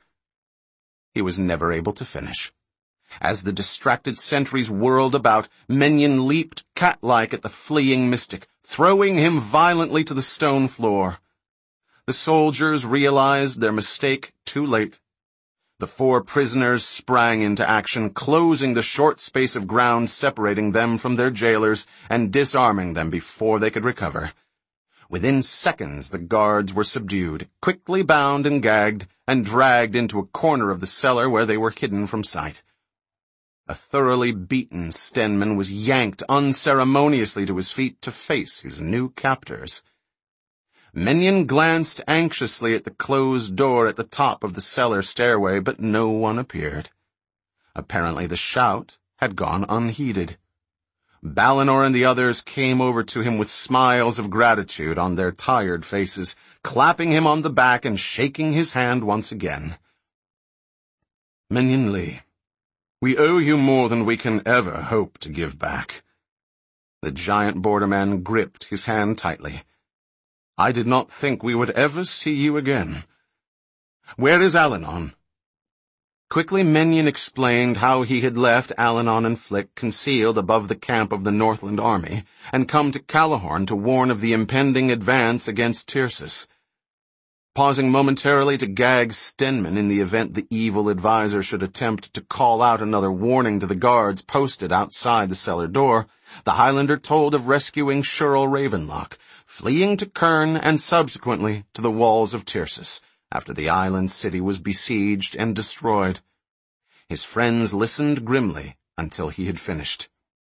He was never able to finish. As the distracted sentries whirled about, Menyon leaped cat-like at the fleeing mystic, throwing him violently to the stone floor. The soldiers realized their mistake too late. The four prisoners sprang into action, closing the short space of ground separating them from their jailers and disarming them before they could recover. Within seconds, the guards were subdued, quickly bound and gagged, and dragged into a corner of the cellar where they were hidden from sight. A thoroughly beaten Stenman was yanked unceremoniously to his feet to face his new captors. Menyon glanced anxiously at the closed door at the top of the cellar stairway, but no one appeared. Apparently the shout had gone unheeded. Balinor and the others came over to him with smiles of gratitude on their tired faces, clapping him on the back and shaking his hand once again. Minion Lee, we owe you more than we can ever hope to give back. The giant borderman gripped his hand tightly. I did not think we would ever see you again. Where is Allanon? Quickly Minion explained how he had left Allanon and Flick concealed above the camp of the Northland army, and come to Callahorn to warn of the impending advance against Tircis. Pausing momentarily to gag Stenman in the event the evil advisor should attempt to call out another warning to the guards posted outside the cellar door, the Highlander told of rescuing Shirl Ravenlock, fleeing to Kern and subsequently to the walls of Tircis, after the island city was besieged and destroyed. His friends listened grimly until he had finished.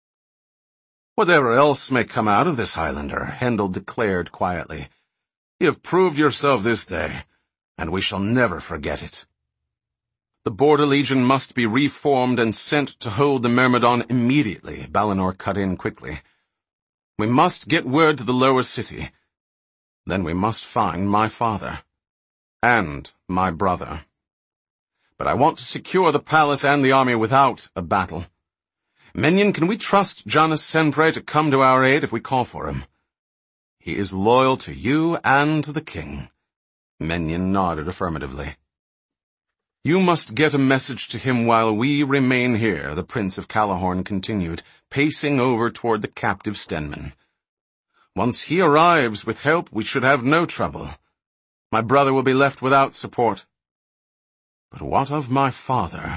Whatever else may come out of this, Highlander, Hendel declared quietly, you have proved yourself this day, and we shall never forget it. The Border Legion must be reformed and sent to hold the Myrmidon immediately, Balinor cut in quickly. We must get word to the lower city. Then we must find my father. And my brother. But I want to secure the palace and the army without a battle. Minion, can we trust Janus Senpre to come to our aid if we call for him? He is loyal to you and to the king. Minion nodded affirmatively. You must get a message to him while we remain here, the Prince of Callahorn continued, pacing over toward the captive Stenman. Once he arrives with help, we should have no trouble. My brother will be left without support. But what of my father?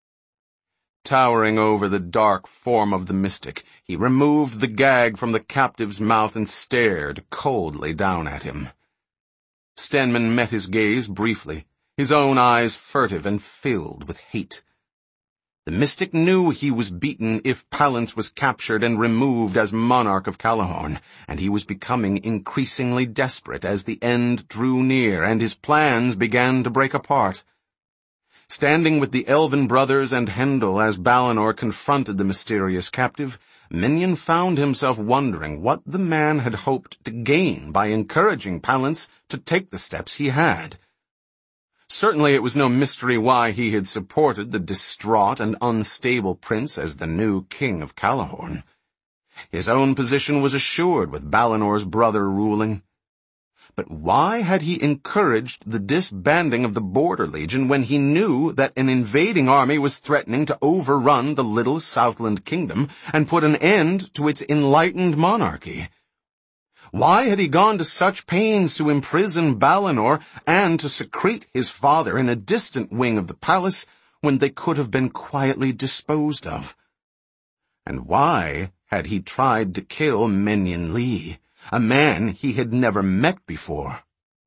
Towering over the dark form of the mystic, he removed the gag from the captive's mouth and stared coldly down at him. Stenman met his gaze briefly, his own eyes furtive and filled with hate. The mystic knew he was beaten if Palance was captured and removed as monarch of Callahorn, and he was becoming increasingly desperate as the end drew near and his plans began to break apart. Standing with the Elven brothers and Hendel as Balinor confronted the mysterious captive, Minion found himself wondering what the man had hoped to gain by encouraging Palance to take the steps he had. Certainly it was no mystery why he had supported the distraught and unstable prince as the new king of Callahorn. His own position was assured with Balinor's brother ruling. But why had he encouraged the disbanding of the Border Legion when he knew that an invading army was threatening to overrun the little Southland kingdom and put an end to its enlightened monarchy? Why had he gone to such pains to imprison Balinor and to secrete his father in a distant wing of the palace when they could have been quietly disposed of? And why had he tried to kill Minion Lee, a man he had never met before?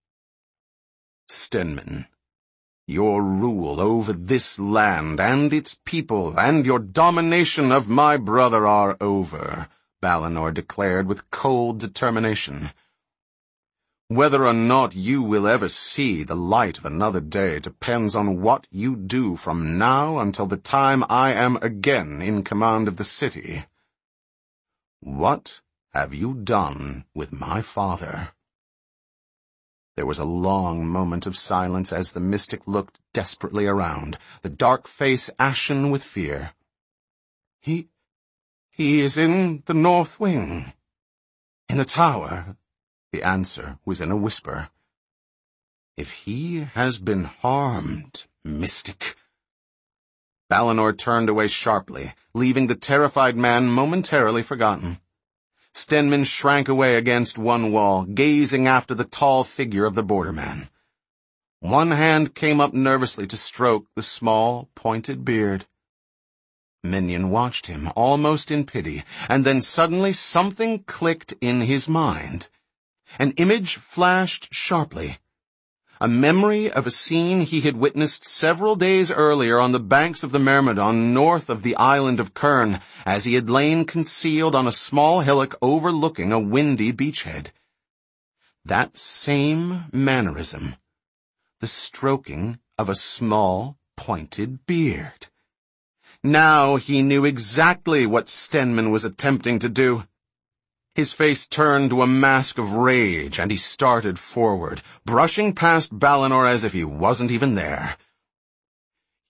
Stenman, your rule over this land and its people and your domination of my brother are over, Balinor declared with cold determination. Whether or not you will ever see the light of another day depends on what you do from now until the time I am again in command of the city. What have you done with my father? There was a long moment of silence as the mystic looked desperately around, the dark face ashen with fear. He is in the north wing. In the tower. The answer was in a whisper. If he has been harmed, mystic. Balinor turned away sharply, leaving the terrified man momentarily forgotten. Stenman shrank away against one wall, gazing after the tall figure of the borderman. One hand came up nervously to stroke the small, pointed beard. Minion watched him, almost in pity, and then suddenly something clicked in his mind. An image flashed sharply. A memory of a scene he had witnessed several days earlier on the banks of the Myrmidon north of the island of Kern, as he had lain concealed on a small hillock overlooking a windy beachhead. That same mannerism. The stroking of a small, pointed beard. Now he knew exactly what Stenman was attempting to do. His face turned to a mask of rage, and he started forward, brushing past Balinor as if he wasn't even there.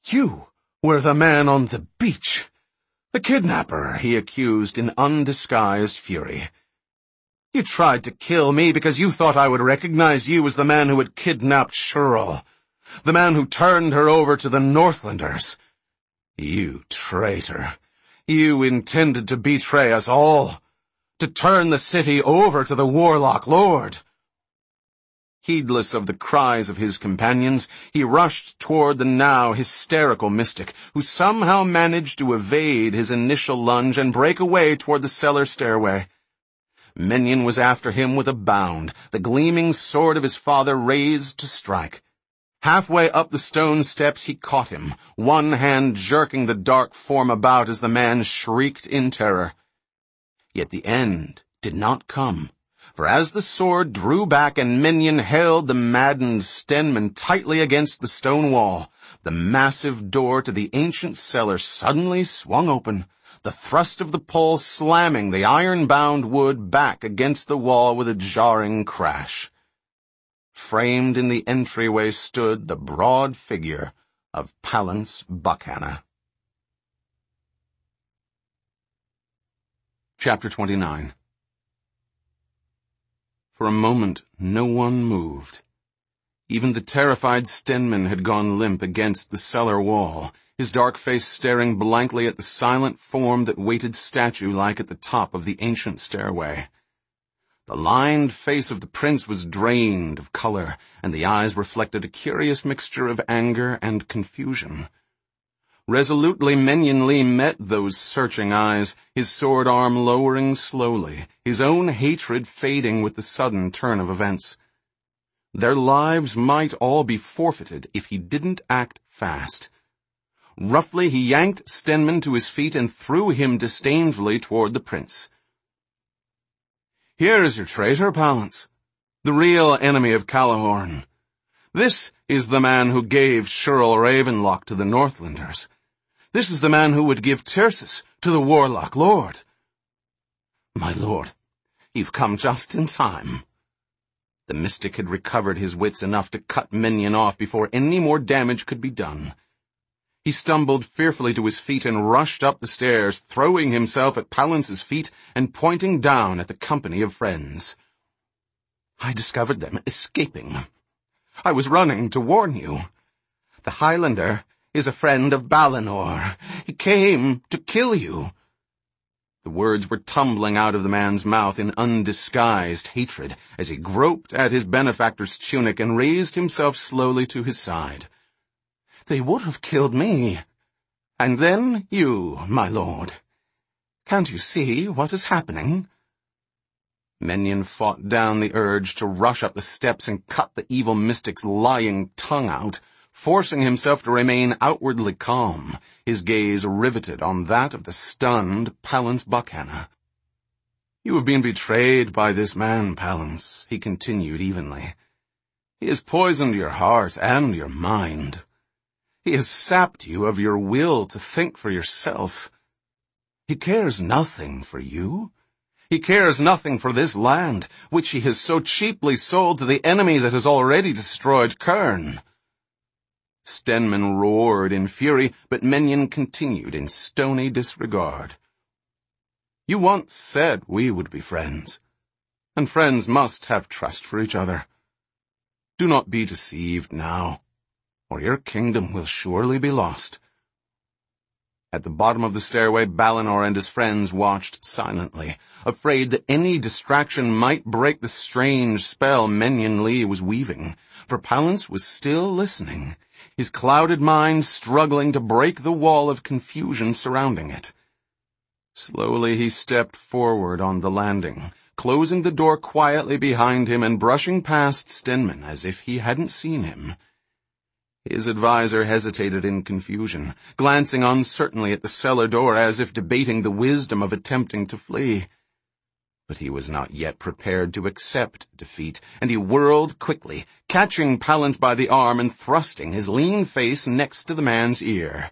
You were the man on the beach. The kidnapper, he accused in undisguised fury. You tried to kill me because you thought I would recognize you as the man who had kidnapped Shirl, the man who turned her over to the Northlanders. You traitor. You intended to betray us all, to turn the city over to the Warlock Lord. Heedless of the cries of his companions, he rushed toward the now hysterical mystic, who somehow managed to evade his initial lunge and break away toward the cellar stairway. Menyon was after him with a bound, the gleaming sword of his father raised to strike. Halfway up the stone steps he caught him, one hand jerking the dark form about as the man shrieked in terror. Yet the end did not come. For as the sword drew back and Menyon held the maddened Stenman tightly against the stone wall, the massive door to the ancient cellar suddenly swung open, the thrust of the pole slamming the iron-bound wood back against the wall with a jarring crash. Framed in the entryway stood the broad figure of Palance Buckhanna. Chapter 29. For a moment, no one moved. Even the terrified Stenman had gone limp against the cellar wall, his dark face staring blankly at the silent form that waited statue-like at the top of the ancient stairway. The lined face of the prince was drained of color, and the eyes reflected a curious mixture of anger and confusion. Resolutely Menyon Lee met those searching eyes, his sword arm lowering slowly, his own hatred fading with the sudden turn of events. Their lives might all be forfeited if he didn't act fast. Roughly he yanked Stenman to his feet and threw him disdainfully toward the prince. Here is your traitor, Palance, the real enemy of Callahorn. This is the man who gave Shirl Ravenlock to the Northlanders. This is the man who would give Tircis to the Warlock Lord. My lord, you've come just in time. The mystic had recovered his wits enough to cut Menyon off before any more damage could be done. He stumbled fearfully to his feet and rushed up the stairs, throwing himself at Palance's feet and pointing down at the company of friends. I discovered them escaping. I was running to warn you. The Highlander is a friend of Balinor. He came to kill you. The words were tumbling out of the man's mouth in undisguised hatred as he groped at his benefactor's tunic and raised himself slowly to his side. They would have killed me. And then you, my lord. Can't you see what is happening? Menyon fought down the urge to rush up the steps and cut the evil mystic's lying tongue out, forcing himself to remain outwardly calm, his gaze riveted on that of the stunned Palance Buckhanna. You have been betrayed by this man, Palance, he continued evenly. He has poisoned your heart and your mind. He has sapped you of your will to think for yourself. He cares nothing for you. He cares nothing for this land, which he has so cheaply sold to the enemy that has already destroyed Kern. Stenman roared in fury, but Menyon continued in stony disregard. You once said we would be friends, and friends must have trust for each other. Do not be deceived now, or your kingdom will surely be lost. At the bottom of the stairway, Balinor and his friends watched silently, afraid that any distraction might break the strange spell Menyon Lee was weaving, for Palance was still listening, his clouded mind struggling to break the wall of confusion surrounding it. Slowly he stepped forward on the landing, closing the door quietly behind him and brushing past Stenman as if he hadn't seen him. His adviser hesitated in confusion, glancing uncertainly at the cellar door as if debating the wisdom of attempting to flee. But he was not yet prepared to accept defeat, and he whirled quickly, catching Palance by the arm and thrusting his lean face next to the man's ear.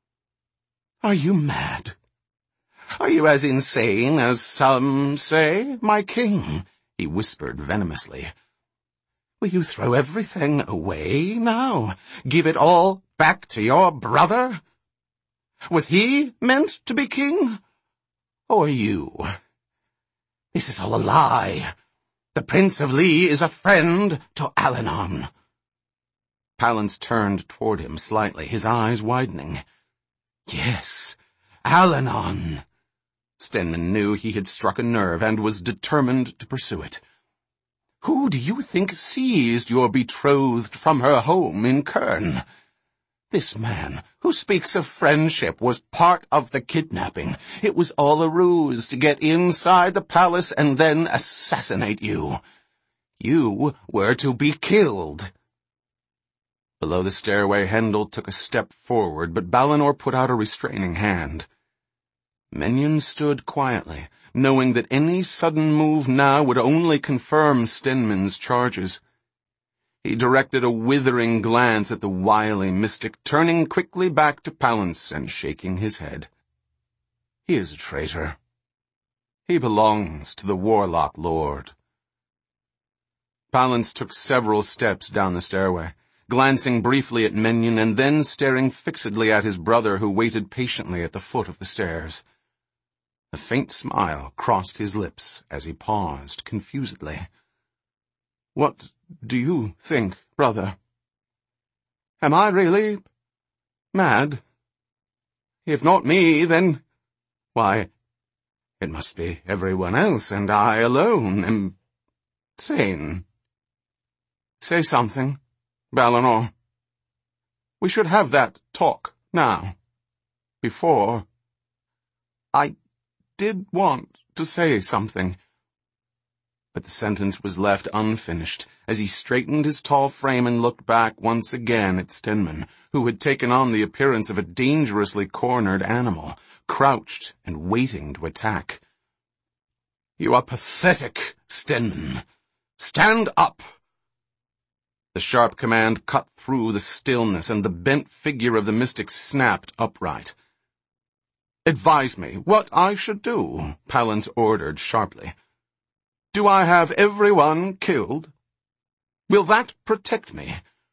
Are you mad? Are you as insane as some say, my king? He whispered venomously. Will you throw everything away now? Give it all back to your brother? Was he meant to be king? Or you? This is all a lie. The Prince of Lee is a friend to Allanon. Palance turned toward him slightly, his eyes widening. Yes, Allanon. Stenman knew he had struck a nerve and was determined to pursue it. Who do you think seized your betrothed from her home in Kern? This man, who speaks of friendship, was part of the kidnapping. It was all a ruse to get inside the palace and then assassinate you. You were to be killed. Below the stairway, Hendel took a step forward, but Balinor put out a restraining hand. Menyon stood quietly, knowing that any sudden move now would only confirm Stenman's charges. He directed a withering glance at the wily mystic, turning quickly back to Palance and shaking his head. He is a traitor. He belongs to the Warlock Lord. Palance took several steps down the stairway, glancing briefly at Menyon and then staring fixedly at his brother, who waited patiently at the foot of the stairs. A faint smile crossed his lips as he paused confusedly. What do you think, brother? Am I really mad? If not me, then, why, it must be everyone else, and I alone am sane. Say something, Balinor. We should have that talk now. Before. I did want to say something. But the sentence was left unfinished as he straightened his tall frame and looked back once again at Stenman, who had taken on the appearance of a dangerously cornered animal, crouched and waiting to attack. You are pathetic, Stenman. Stand up! The sharp command cut through the stillness, and the bent figure of the mystic snapped upright. Advise me what I should do, Palance ordered sharply. Do I have everyone killed? Will that protect me?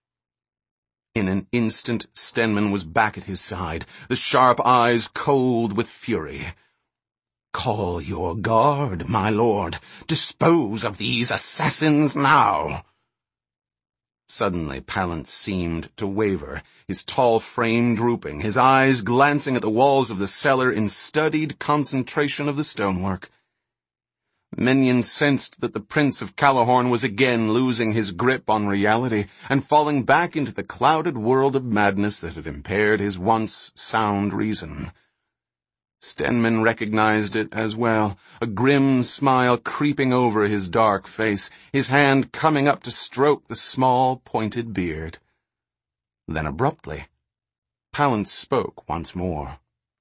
In an instant, Stenman was back at his side, the sharp eyes cold with fury. Call your guard, my lord. Dispose of these assassins now. Suddenly, Palance seemed to waver, his tall frame drooping, his eyes glancing at the walls of the cellar in studied concentration of the stonework. Menyon sensed that the Prince of Callahorn was again losing his grip on reality and falling back into the clouded world of madness that had impaired his once sound reason. Stenman recognized it as well, a grim smile creeping over his dark face, his hand coming up to stroke the small, pointed beard. Then abruptly, Palance spoke once more.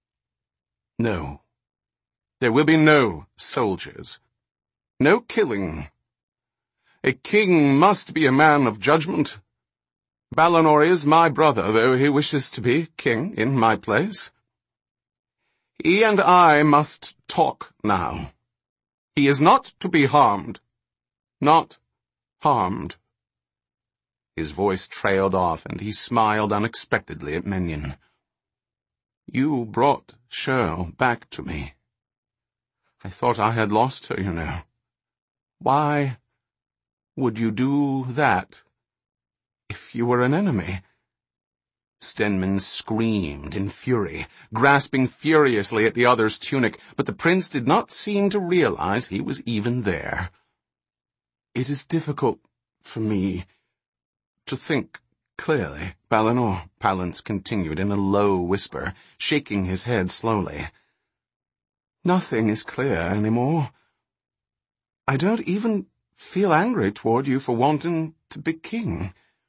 No. There will be no soldiers. No killing. A king must be a man of judgment. Balinor is my brother, though he wishes to be king in my place. He and I must talk now. He is not to be harmed. Not harmed. His voice trailed off, and he smiled unexpectedly at Menyon. You brought Shirl back to me. I thought I had lost her, you know. Why would you do that if you were an enemy? Stenman screamed in fury, grasping furiously at the other's tunic, but the prince did not seem to realize he was even there. It is difficult for me to think clearly, Balinor, Palance continued in a low whisper, shaking his head slowly. Nothing is clear any more. I don't even feel angry toward you for wanting to be king.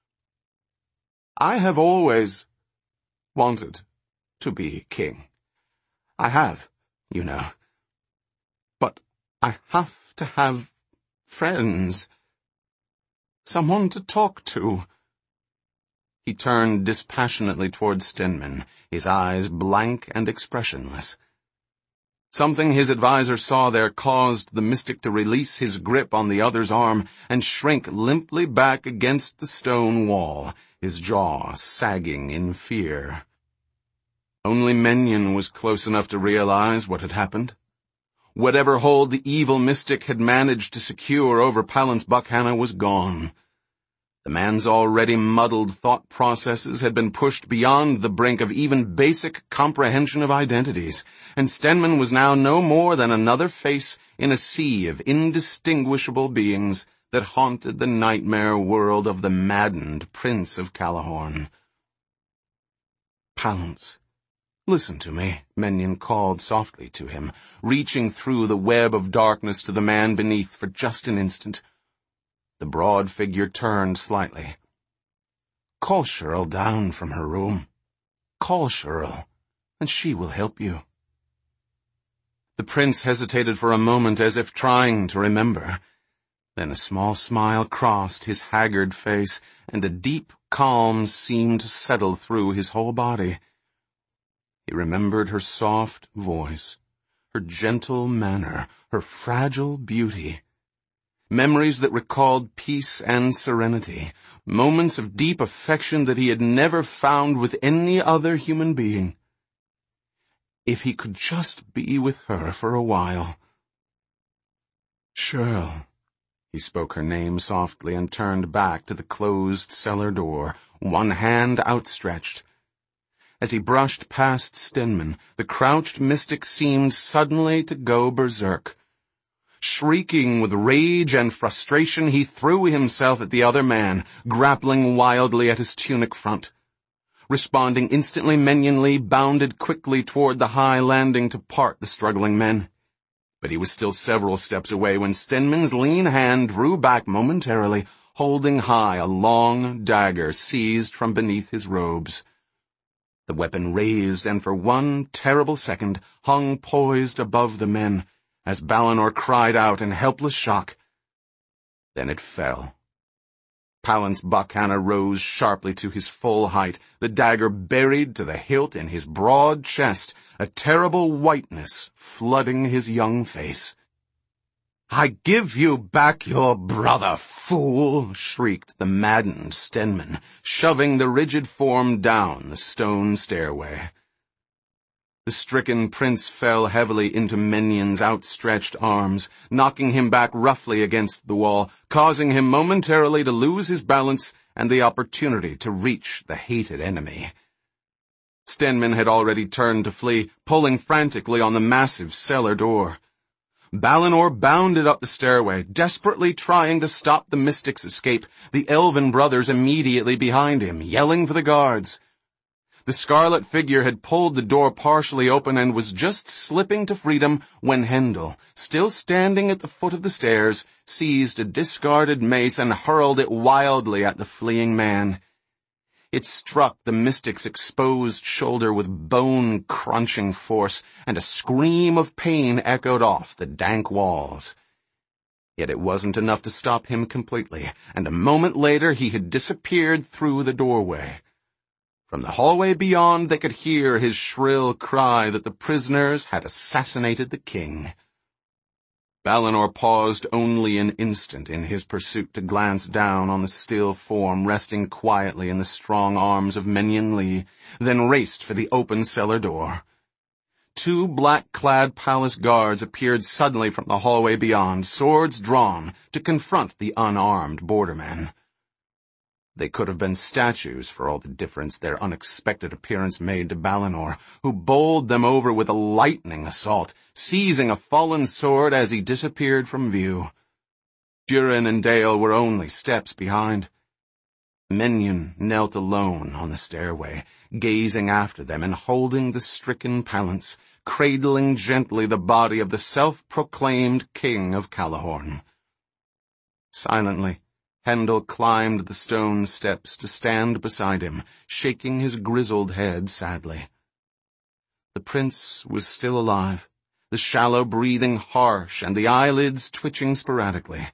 I have always wanted to be king. I have, you know. But I have to have friends. Someone to talk to. He turned dispassionately toward Stenman, his eyes blank and expressionless. Something his advisor saw there caused the mystic to release his grip on the other's arm and shrink limply back against the stone wall, his jaw sagging in fear. Only Menyon was close enough to realize what had happened. Whatever hold the evil mystic had managed to secure over Palance Buckhanna was gone. The man's already muddled thought processes had been pushed beyond the brink of even basic comprehension of identities, and Stenman was now no more than another face in a sea of indistinguishable beings that haunted the nightmare world of the maddened Prince of Callahorn. "Palance, listen to me," Menyon called softly to him, reaching through the web of darkness to the man beneath for just an instant. The broad figure turned slightly. "Call Shirl down from her room. Call Shirl, and she will help you." The prince hesitated for a moment as if trying to remember. Then a small smile crossed his haggard face, and a deep calm seemed to settle through his whole body. He remembered her soft voice, her gentle manner, her fragile beauty. Memories that recalled peace and serenity, moments of deep affection that he had never found with any other human being. If he could just be with her for a while. "Shirl," he spoke her name softly and turned back to the closed cellar door, one hand outstretched. As he brushed past Stenman, the crouched mystic seemed suddenly to go berserk. Shrieking with rage and frustration, he threw himself at the other man, grappling wildly at his tunic front. Responding instantly, Menyon Lee bounded quickly toward the high landing to part the struggling men. But he was still several steps away when Stenman's lean hand drew back momentarily, holding high a long dagger seized from beneath his robes. The weapon raised and for one terrible second hung poised above the men, as Balinor cried out in helpless shock. Then it fell. Palance Buckhanna rose sharply to his full height, the dagger buried to the hilt in his broad chest, a terrible whiteness flooding his young face. "I give you back your brother, fool!" shrieked the maddened Stenman, shoving the rigid form down the stone stairway. The stricken prince fell heavily into Menyon's outstretched arms, knocking him back roughly against the wall, causing him momentarily to lose his balance and the opportunity to reach the hated enemy. Stenman had already turned to flee, pulling frantically on the massive cellar door. Balinor bounded up the stairway, desperately trying to stop the mystic's escape, the elven brothers immediately behind him, yelling for the guards. The scarlet figure had pulled the door partially open and was just slipping to freedom when Hendel, still standing at the foot of the stairs, seized a discarded mace and hurled it wildly at the fleeing man. It struck the mystic's exposed shoulder with bone-crunching force, and a scream of pain echoed off the dank walls. Yet it wasn't enough to stop him completely, and a moment later he had disappeared through the doorway. From the hallway beyond they could hear his shrill cry that the prisoners had assassinated the king. Balinor paused only an instant in his pursuit to glance down on the still form resting quietly in the strong arms of Menyon Lee, then raced for the open cellar door. 2 black-clad palace guards appeared suddenly from the hallway beyond, swords drawn, to confront the unarmed bordermen. They could have been statues for all the difference their unexpected appearance made to Balinor, who bowled them over with a lightning assault, seizing a fallen sword as he disappeared from view. Durin and Dale were only steps behind. Menyon knelt alone on the stairway, gazing after them and holding the stricken Palance, cradling gently the body of the self-proclaimed King of Callahorn. Silently, Hendel climbed the stone steps to stand beside him, shaking his grizzled head sadly. The prince was still alive, the shallow breathing harsh and the eyelids twitching sporadically.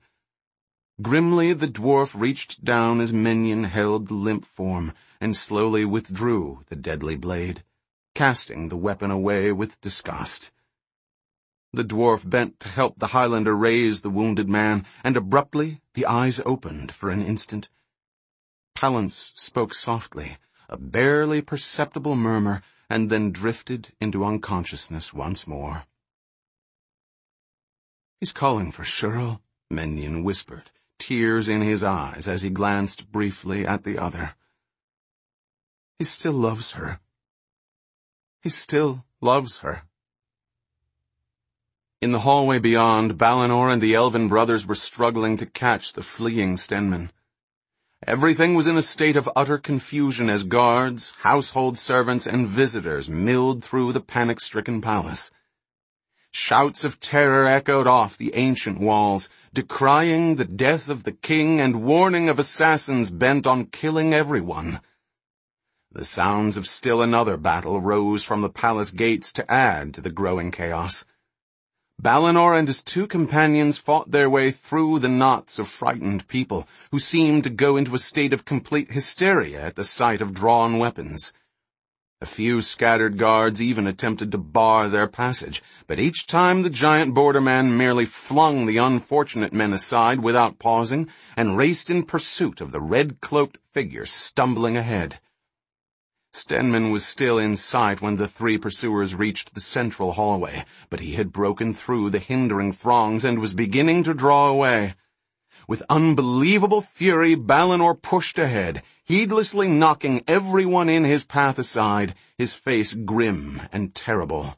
Grimly the dwarf reached down as Menyon held the limp form and slowly withdrew the deadly blade, casting the weapon away with disgust. The dwarf bent to help the Highlander raise the wounded man, and abruptly the eyes opened for an instant. Palance spoke softly, a barely perceptible murmur, and then drifted into unconsciousness once more. "He's calling for Shirl," Menyon whispered, tears in his eyes as he glanced briefly at the other. "He still loves her. He still loves her." In the hallway beyond, Balinor and the elven brothers were struggling to catch the fleeing Stenman. Everything was in a state of utter confusion as guards, household servants, and visitors milled through the panic-stricken palace. Shouts of terror echoed off the ancient walls, decrying the death of the king and warning of assassins bent on killing everyone. The sounds of still another battle rose from the palace gates to add to the growing chaos. Balinor and his two companions fought their way through the knots of frightened people, who seemed to go into a state of complete hysteria at the sight of drawn weapons. A few scattered guards even attempted to bar their passage, but each time the giant borderman merely flung the unfortunate men aside without pausing and raced in pursuit of the red-cloaked figure stumbling ahead. Stenman was still in sight when the three pursuers reached the central hallway, but he had broken through the hindering throngs and was beginning to draw away. With unbelievable fury, Balinor pushed ahead, heedlessly knocking everyone in his path aside, his face grim and terrible.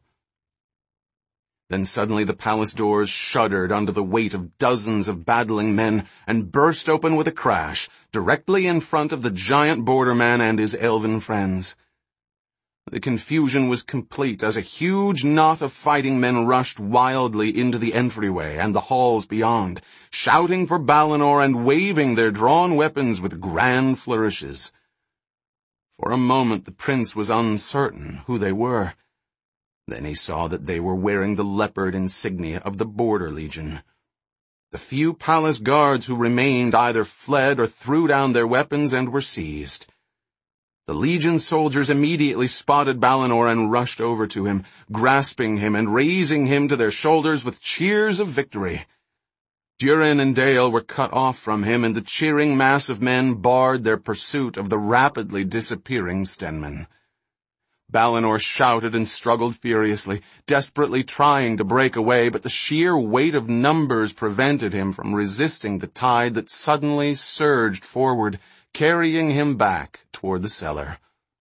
Then suddenly the palace doors shuddered under the weight of dozens of battling men and burst open with a crash, directly in front of the giant borderman and his elven friends. The confusion was complete as a huge knot of fighting men rushed wildly into the entryway and the halls beyond, shouting for Balinor and waving their drawn weapons with grand flourishes. For a moment the prince was uncertain who they were. Then he saw that they were wearing the leopard insignia of the Border Legion. The few palace guards who remained either fled or threw down their weapons and were seized. The Legion soldiers immediately spotted Balinor and rushed over to him, grasping him and raising him to their shoulders with cheers of victory. Durin and Dale were cut off from him, and the cheering mass of men barred their pursuit of the rapidly disappearing Stenman. Balinor shouted and struggled furiously, desperately trying to break away, but the sheer weight of numbers prevented him from resisting the tide that suddenly surged forward, carrying him back toward the cellar.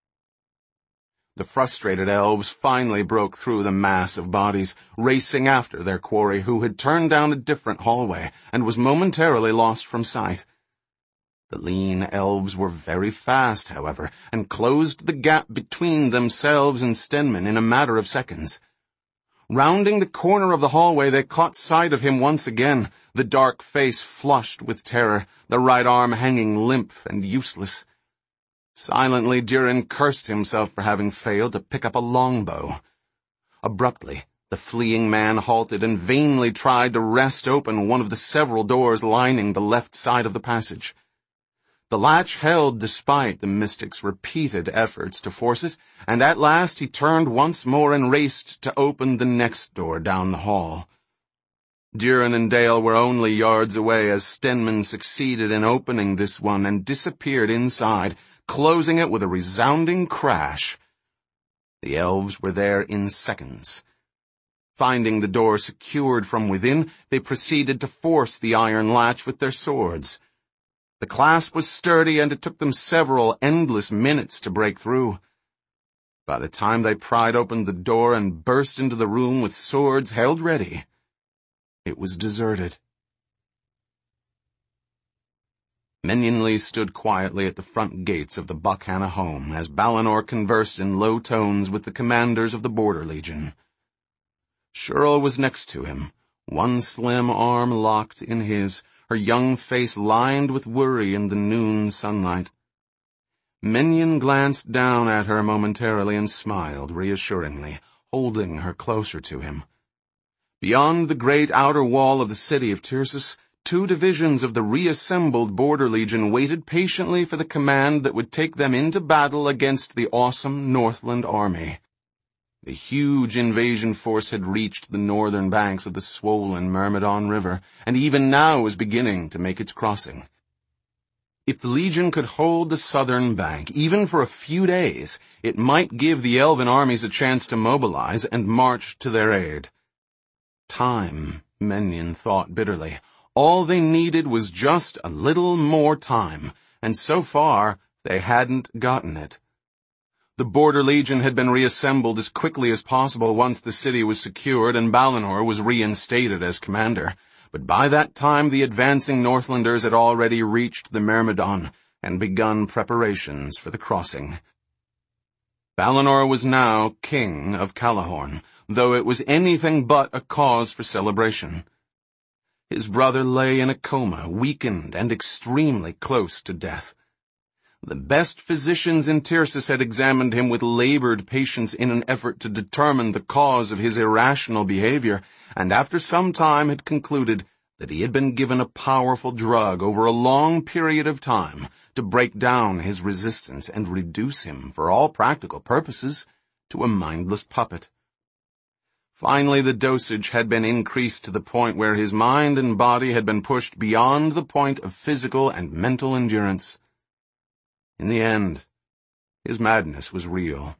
The frustrated elves finally broke through the mass of bodies, racing after their quarry, who had turned down a different hallway and was momentarily lost from sight. The lean elves were very fast, however, and closed the gap between themselves and Stenman in a matter of seconds. Rounding the corner of the hallway, they caught sight of him once again, the dark face flushed with terror, the right arm hanging limp and useless. Silently, Durin cursed himself for having failed to pick up a longbow. Abruptly, the fleeing man halted and vainly tried to wrest open one of the several doors lining the left side of the passage. The latch held despite the mystic's repeated efforts to force it, and at last he turned once more and raced to open the next door down the hall. Durin and Dale were only yards away as Stenman succeeded in opening this one and disappeared inside, closing it with a resounding crash. The elves were there in seconds. Finding the door secured from within, they proceeded to force the iron latch with their swords. The clasp was sturdy, and it took them several endless minutes to break through. By the time they pried open the door and burst into the room with swords held ready, it was deserted. Menyon stood quietly at the front gates of the Buckhanna home as Balinor conversed in low tones with the commanders of the Border Legion. Shirl was next to him, one slim arm locked in his, her young face lined with worry in the noon sunlight. Menyon glanced down at her momentarily and smiled reassuringly, holding her closer to him. Beyond the great outer wall of the city of Tyrsis, 2 divisions of the reassembled Border Legion waited patiently for the command that would take them into battle against the awesome Northland army. The huge invasion force had reached the northern banks of the swollen Myrmidon River, and even now was beginning to make its crossing. If the legion could hold the southern bank, even for a few days, it might give the elven armies a chance to mobilize and march to their aid. Time, Menyon thought bitterly. All they needed was just a little more time, and so far they hadn't gotten it. The Border Legion had been reassembled as quickly as possible once the city was secured and Balinor was reinstated as commander. But by that time the advancing Northlanders had already reached the Myrmidon and begun preparations for the crossing. Balinor was now king of Callahorn, though it was anything but a cause for celebration. His brother lay in a coma, weakened and extremely close to death. The best physicians in Tircis had examined him with labored patience in an effort to determine the cause of his irrational behavior, and after some time had concluded that he had been given a powerful drug over a long period of time to break down his resistance and reduce him, for all practical purposes, to a mindless puppet. Finally, the dosage had been increased to the point where his mind and body had been pushed beyond the point of physical and mental endurance. In the end, his madness was real.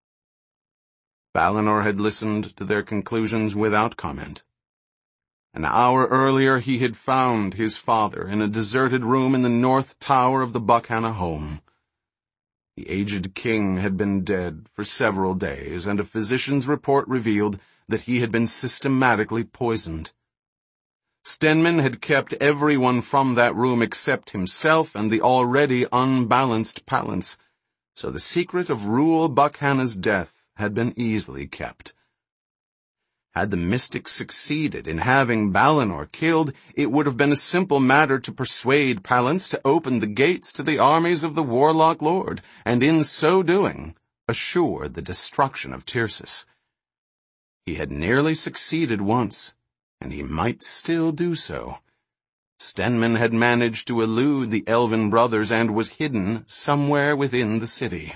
Balinor had listened to their conclusions without comment. An hour earlier he had found his father in a deserted room in the north tower of the Buckhanna home. The aged king had been dead for several days, and a physician's report revealed that he had been systematically poisoned. Stenman had kept everyone from that room except himself and the already unbalanced Palance, so the secret of Rule Buckhanna's death had been easily kept. Had the mystics succeeded in having Balinor killed, it would have been a simple matter to persuade Palance to open the gates to the armies of the Warlock Lord, and in so doing, assure the destruction of Tircis. He had nearly succeeded once, and he might still do so. Stenman had managed to elude the elven brothers and was hidden somewhere within the city.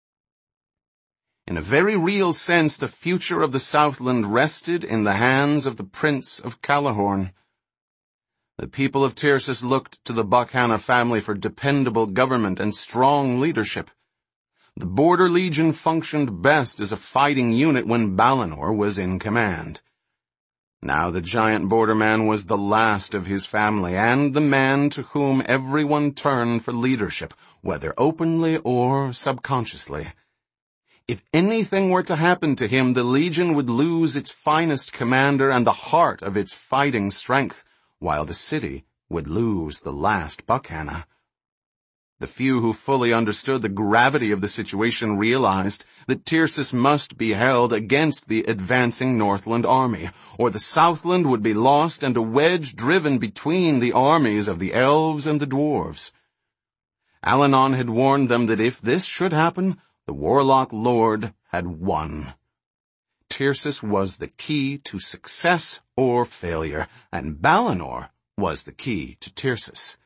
In a very real sense, the future of the Southland rested in the hands of the Prince of Callahorn. The people of Tircis looked to the Buckhanna family for dependable government and strong leadership. The Border Legion functioned best as a fighting unit when Balinor was in command. Now the giant borderman was the last of his family, and the man to whom everyone turned for leadership, whether openly or subconsciously. If anything were to happen to him, the Legion would lose its finest commander and the heart of its fighting strength, while the city would lose the last Buckhanna. The few who fully understood the gravity of the situation realized that Tircis must be held against the advancing Northland army, or the Southland would be lost and a wedge driven between the armies of the elves and the dwarves. Alanon had warned them that if this should happen, the Warlock Lord had won. Tircis was the key to success or failure, and Balinor was the key to Tircis.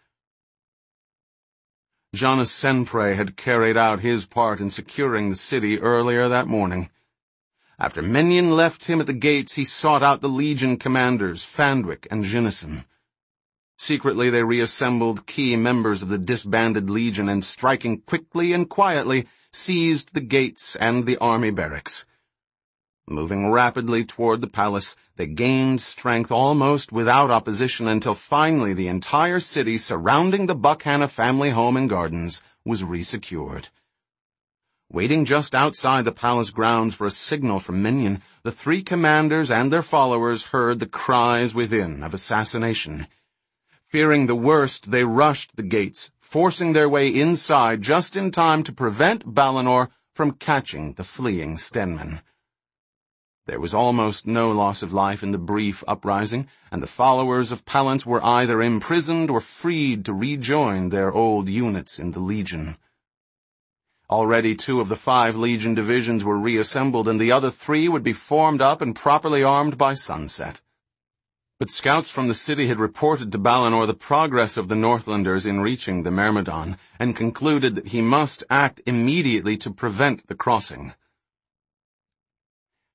Jonas Senpre had carried out his part in securing the city earlier that morning. After Menyon left him at the gates, he sought out the Legion commanders, Fandwick and Jinnison. Secretly they reassembled key members of the disbanded Legion and, striking quickly and quietly, seized the gates and the army barracks. Moving rapidly toward the palace, they gained strength almost without opposition until finally the entire city surrounding the Buckhanna family home and gardens was resecured. Waiting just outside the palace grounds for a signal from Menyon, the three commanders and their followers heard the cries within of assassination. Fearing the worst, they rushed the gates, forcing their way inside just in time to prevent Balinor from catching the fleeing Stenman. There was almost no loss of life in the brief uprising, and the followers of Palance were either imprisoned or freed to rejoin their old units in the Legion. Already 2 of the 5 Legion divisions were reassembled, and the other 3 would be formed up and properly armed by sunset. But scouts from the city had reported to Balinor the progress of the Northlanders in reaching the Myrmidon, and concluded that he must act immediately to prevent the crossing.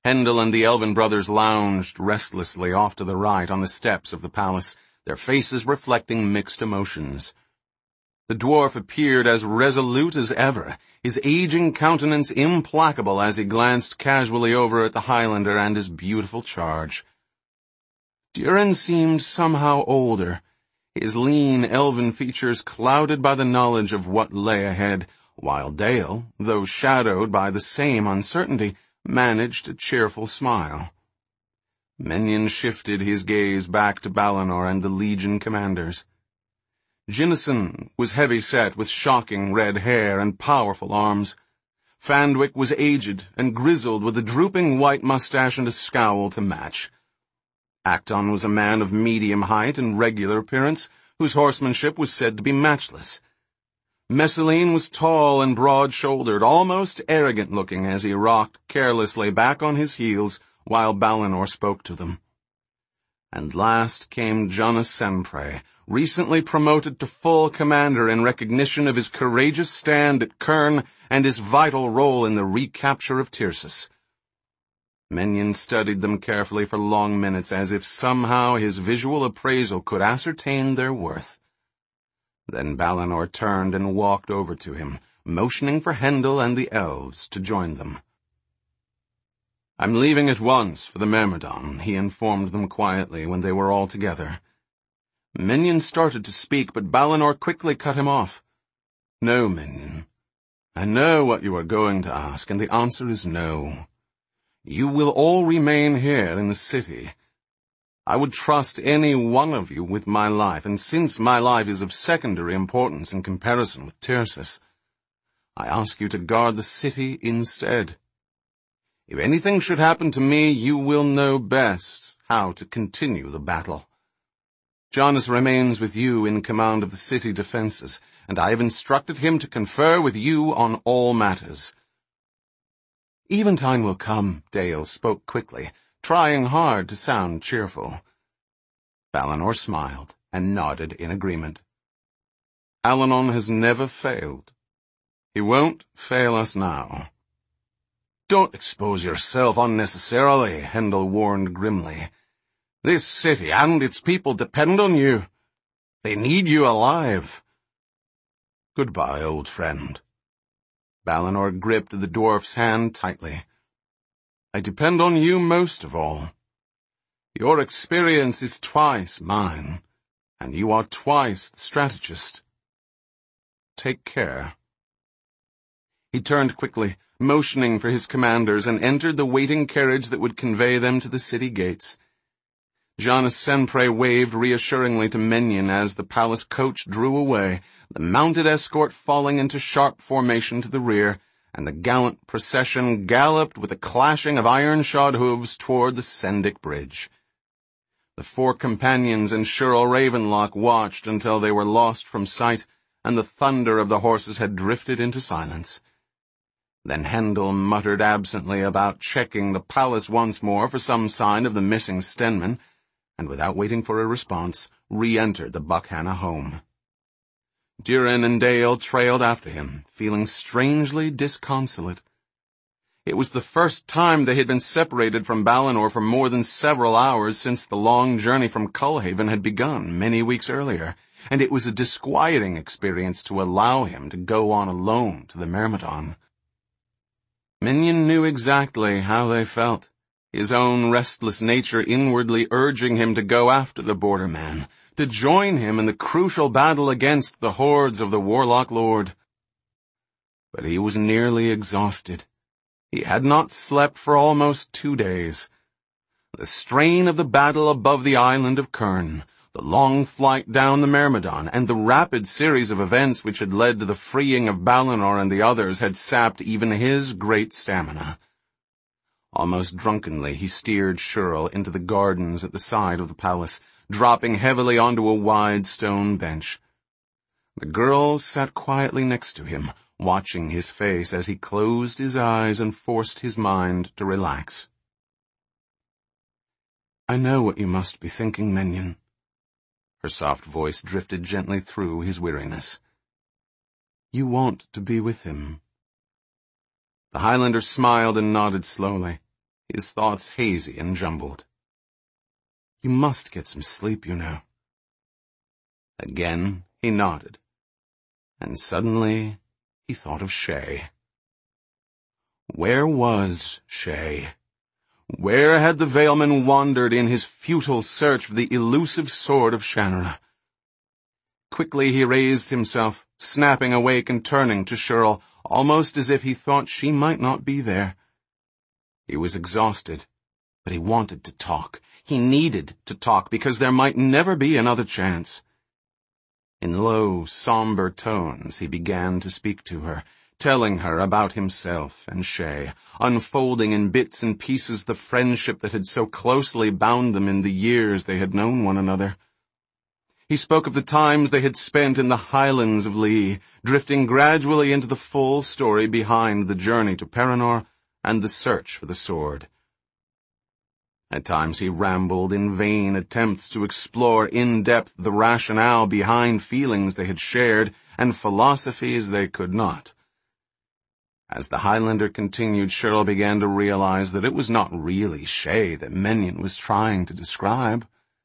Hendel and the elven brothers lounged restlessly off to the right on the steps of the palace, their faces reflecting mixed emotions. The dwarf appeared as resolute as ever, his aging countenance implacable as he glanced casually over at the Highlander and his beautiful charge. Durin seemed somehow older, his lean elven features clouded by the knowledge of what lay ahead, while Dale, though shadowed by the same uncertainty, managed a cheerful smile. Menyon shifted his gaze back to Balinor and the Legion commanders. Jinnison was heavy-set with shocking red hair and powerful arms. Fandwick was aged and grizzled with a drooping white mustache and a scowl to match. Acton was a man of medium height and regular appearance, whose horsemanship was said to be matchless. Messeline was tall and broad-shouldered, almost arrogant-looking as he rocked carelessly back on his heels while Balinor spoke to them. And last came Jonas Sempre, recently promoted to full commander in recognition of his courageous stand at Kern and his vital role in the recapture of Tyrsis. Menyon studied them carefully for long minutes, as if somehow his visual appraisal could ascertain their worth. Then Balinor turned and walked over to him, motioning for Hendel and the elves to join them. "I'm leaving at once for the Myrmidon," he informed them quietly when they were all together. Menyon started to speak, but Balinor quickly cut him off. "No, Menyon. I know what you are going to ask, and the answer is no. You will all remain here in the city. I would trust any one of you with my life, and since my life is of secondary importance in comparison with Tyrsis, I ask you to guard the city instead. If anything should happen to me, you will know best how to continue the battle. Jonas remains with you in command of the city defenses, and I have instructed him to confer with you on all matters." "Eventide will come," Dale spoke quickly, trying hard to sound cheerful. Balinor smiled and nodded in agreement. "Alanon has never failed. He won't fail us now." "Don't expose yourself unnecessarily," Hendel warned grimly. "This city and its people depend on you. They need you alive." "Goodbye, old friend." Balinor gripped the dwarf's hand tightly. "I depend on you most of all. Your experience is twice mine, and you are twice the strategist. Take care." He turned quickly, motioning for his commanders, and entered the waiting carriage that would convey them to the city gates. Jonas Sempre waved reassuringly to Menyon as the palace coach drew away, the mounted escort falling into sharp formation to the rear, and the gallant procession galloped with a clashing of iron-shod hooves toward the Sendic Bridge. The four companions and Shirl Ravenlock watched until they were lost from sight, and the thunder of the horses had drifted into silence. Then Hendel muttered absently about checking the palace once more for some sign of the missing Stenman, and without waiting for a response, re-entered the Buckhanna home. Durin and Dale trailed after him, feeling strangely disconsolate. It was the first time they had been separated from Balinor for more than several hours since the long journey from Cullhaven had begun many weeks earlier, and it was a disquieting experience to allow him to go on alone to the Myrmidon. Menyon knew exactly how they felt, his own restless nature inwardly urging him to go after the Borderman, to join him in the crucial battle against the hordes of the Warlock Lord. But he was nearly exhausted. He had not slept for almost 2 days. The strain of the battle above the island of Kern, the long flight down the Myrmidon, and the rapid series of events which had led to the freeing of Balinor and the others had sapped even his great stamina. Almost drunkenly he steered Shirl into the gardens at the side of the palace, dropping heavily onto a wide stone bench. The girl sat quietly next to him, watching his face as he closed his eyes and forced his mind to relax. "I know what you must be thinking, Menyon." Her soft voice drifted gently through his weariness. "You want to be with him." The Highlander smiled and nodded slowly, his thoughts hazy and jumbled. "You must get some sleep, you know." Again he nodded, and suddenly he thought of Shay. Where was Shay? Where had the Valeman wandered in his futile search for the elusive sword of Shannara? Quickly he raised himself, snapping awake and turning to Shirl, almost as if he thought she might not be there. He was exhausted, but he wanted to talk. He needed to talk, because there might never be another chance. In low, somber tones he began to speak to her, telling her about himself and Shay, unfolding in bits and pieces the friendship that had so closely bound them in the years they had known one another. He spoke of the times they had spent in the highlands of Lee, drifting gradually into the full story behind the journey to Paranor and the search for the sword. At times he rambled in vain attempts to explore in depth the rationale behind feelings they had shared and philosophies they could not. As the Highlander continued, Shirl began to realize that it was not really Shay that Menyon was trying to describe.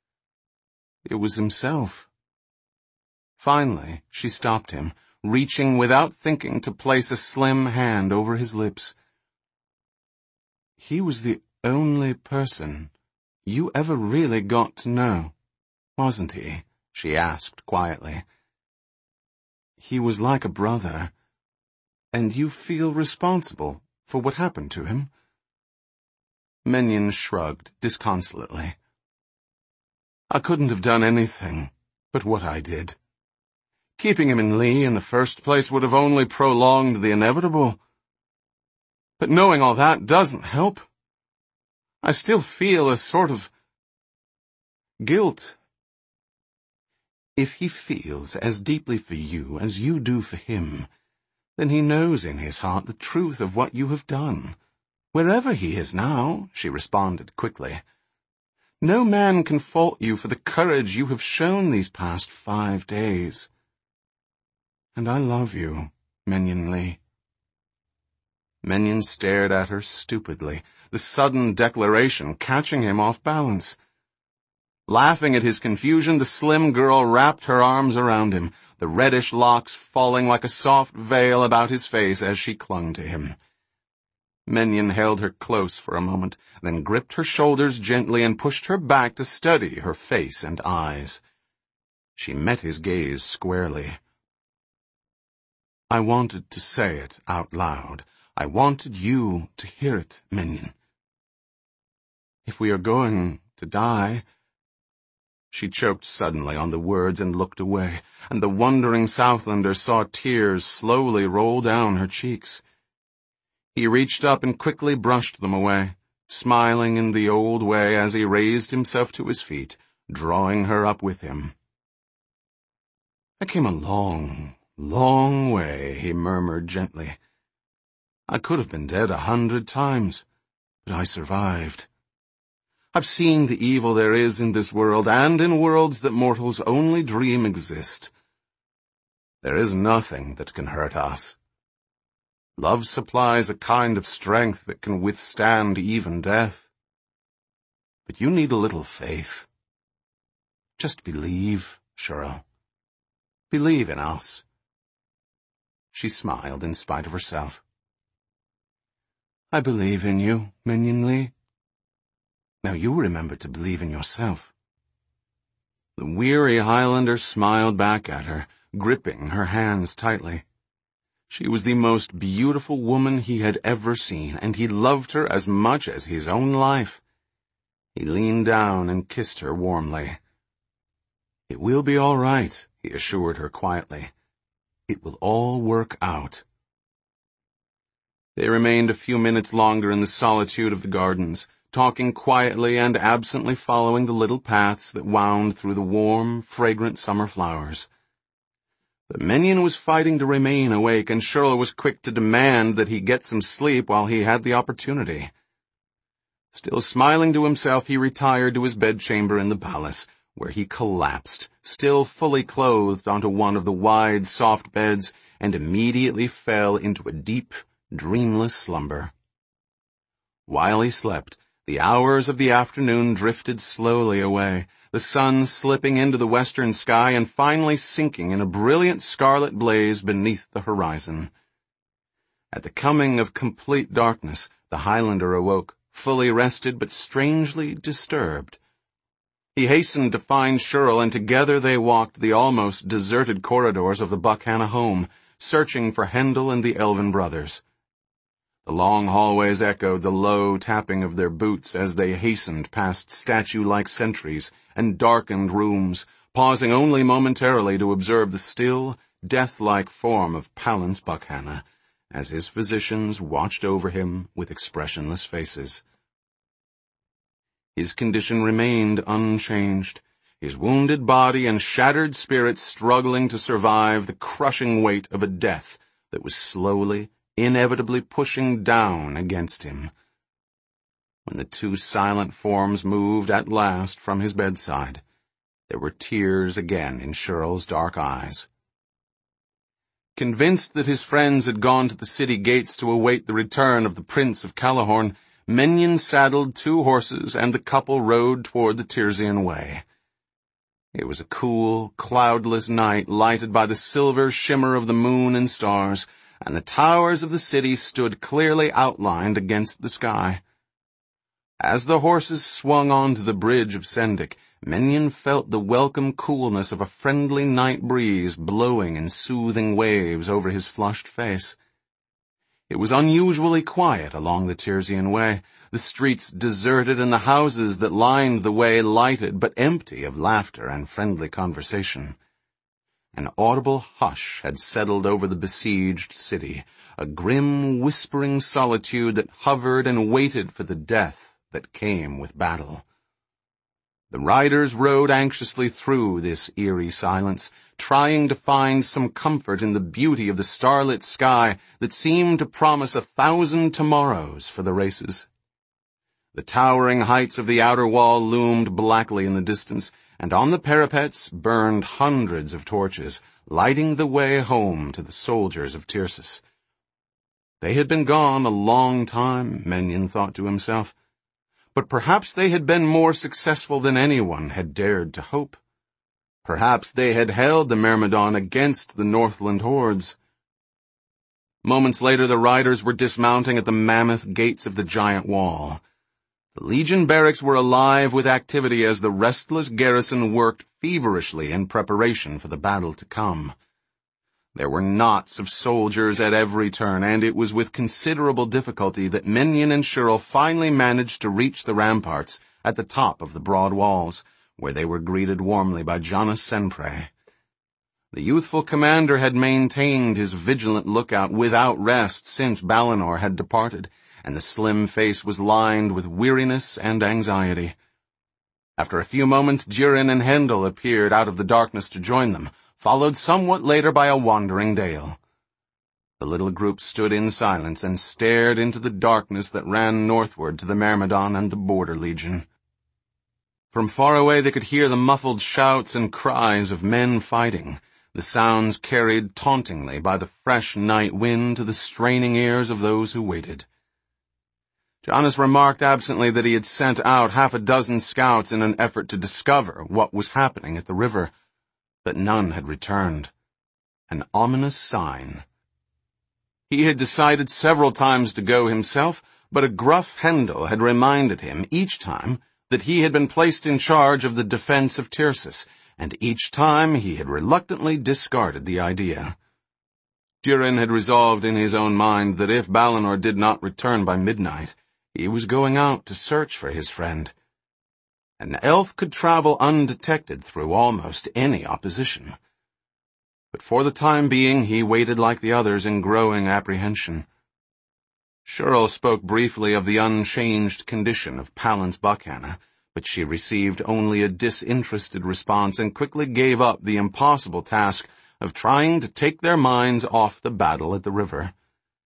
It was himself. Finally, she stopped him, reaching without thinking to place a slim hand over his lips. "He was the only person you ever really got to know, wasn't he?" she asked quietly. "He was like a brother, and you feel responsible for what happened to him?" Menyon shrugged disconsolately. "I couldn't have done anything but what I did. Keeping him in Lee in the first place would have only prolonged the inevitable. But knowing all that doesn't help. I still feel a sort of guilt. If he feels as deeply for you as you do for him, then he knows in his heart the truth of what you have done. Wherever he is now," she responded quickly. "No man can fault you for the courage you have shown these past 5 days. And I love you, Menyon Lee." Menyon stared at her stupidly, the sudden declaration catching him off balance. Laughing at his confusion, the slim girl wrapped her arms around him, the reddish locks falling like a soft veil about his face as she clung to him. Menyon held her close for a moment, then gripped her shoulders gently and pushed her back to study her face and eyes. She met his gaze squarely. "I wanted to say it out loud. I wanted you to hear it, Menyon. If we are going to die—" She choked suddenly on the words and looked away, and the wondering Southlander saw tears slowly roll down her cheeks. He reached up and quickly brushed them away, smiling in the old way as he raised himself to his feet, drawing her up with him. "I came a long, long way," he murmured gently. "I could have been dead 100 times, but I survived. I've seen the evil there is in this world and in worlds that mortals only dream exist. There is nothing that can hurt us. Love supplies a kind of strength that can withstand even death. But you need a little faith. Just believe, Shirl. Believe in us." She smiled in spite of herself. "I believe in you, Menyon Lee. Now you remember to believe in yourself." The weary Highlander smiled back at her, gripping her hands tightly. She was the most beautiful woman he had ever seen, and he loved her as much as his own life. He leaned down and kissed her warmly. "It will be all right," he assured her quietly. "It will all work out." They remained a few minutes longer in the solitude of the gardens, talking quietly and absently following the little paths that wound through the warm, fragrant summer flowers. But Menyon was fighting to remain awake, and Shirl was quick to demand that he get some sleep while he had the opportunity. Still smiling to himself, he retired to his bedchamber in the palace, where he collapsed, still fully clothed, onto one of the wide, soft beds, and immediately fell into a deep, dreamless slumber. While he slept, the hours of the afternoon drifted slowly away, the sun slipping into the western sky and finally sinking in a brilliant scarlet blaze beneath the horizon. At the coming of complete darkness, the Highlander awoke, fully rested but strangely disturbed. He hastened to find Shirl, and together they walked the almost deserted corridors of the Buckhanna home, searching for Hendel and the Elven brothers. The long hallways echoed the low tapping of their boots as they hastened past statue-like sentries and darkened rooms, pausing only momentarily to observe the still, death-like form of Palance Buckhanna, as his physicians watched over him with expressionless faces. His condition remained unchanged, his wounded body and shattered spirit struggling to survive the crushing weight of a death that was slowly, inevitably pushing down against him. When the two silent forms moved at last from his bedside, there were tears again in Shirl's dark eyes. Convinced that his friends had gone to the city gates to await the return of the Prince of Callahorn, Menyon saddled 2 horses and the couple rode toward the Tirsian Way. It was a cool, cloudless night lighted by the silver shimmer of the moon and stars, and the towers of the city stood clearly outlined against the sky. As the horses swung onto the bridge of Sendik, Menyon felt the welcome coolness of a friendly night breeze blowing in soothing waves over his flushed face. It was unusually quiet along the Tirsian Way, the streets deserted and the houses that lined the way lighted but empty of laughter and friendly conversation. An audible hush had settled over the besieged city, a grim, whispering solitude that hovered and waited for the death that came with battle. The riders rode anxiously through this eerie silence, trying to find some comfort in the beauty of the starlit sky that seemed to promise 1,000 tomorrows for the races. The towering heights of the outer wall loomed blackly in the distance, and on the parapets burned hundreds of torches, lighting the way home to the soldiers of Tirsus. They had been gone a long time, Menyon thought to himself, but perhaps they had been more successful than anyone had dared to hope. Perhaps they had held the Myrmidon against the Northland hordes. Moments later the riders were dismounting at the mammoth gates of the giant wall. The Legion barracks were alive with activity as the restless garrison worked feverishly in preparation for the battle to come. There were knots of soldiers at every turn, and it was with considerable difficulty that Menyon and Shirl finally managed to reach the ramparts at the top of the broad walls, where they were greeted warmly by Jonas Senpre. The youthful commander had maintained his vigilant lookout without rest since Balinor had departed, and the slim face was lined with weariness and anxiety. After a few moments, Durin and Hendel appeared out of the darkness to join them, followed somewhat later by a wandering Dale. The little group stood in silence and stared into the darkness that ran northward to the Myrmidon and the Border Legion. From far away they could hear the muffled shouts and cries of men fighting, the sounds carried tauntingly by the fresh night wind to the straining ears of those who waited. Jonas remarked absently that he had sent out 6 scouts in an effort to discover what was happening at the river, but none had returned. An ominous sign. He had decided several times to go himself, but a gruff Hendel had reminded him each time that he had been placed in charge of the defense of Tirsus, and each time he had reluctantly discarded the idea. Durin had resolved in his own mind that if Balinor did not return by midnight, he was going out to search for his friend. An elf could travel undetected through almost any opposition. But for the time being he waited like the others in growing apprehension. Shirl spoke briefly of the unchanged condition of Palance Buckhanna, but she received only a disinterested response and quickly gave up the impossible task of trying to take their minds off the battle at the river.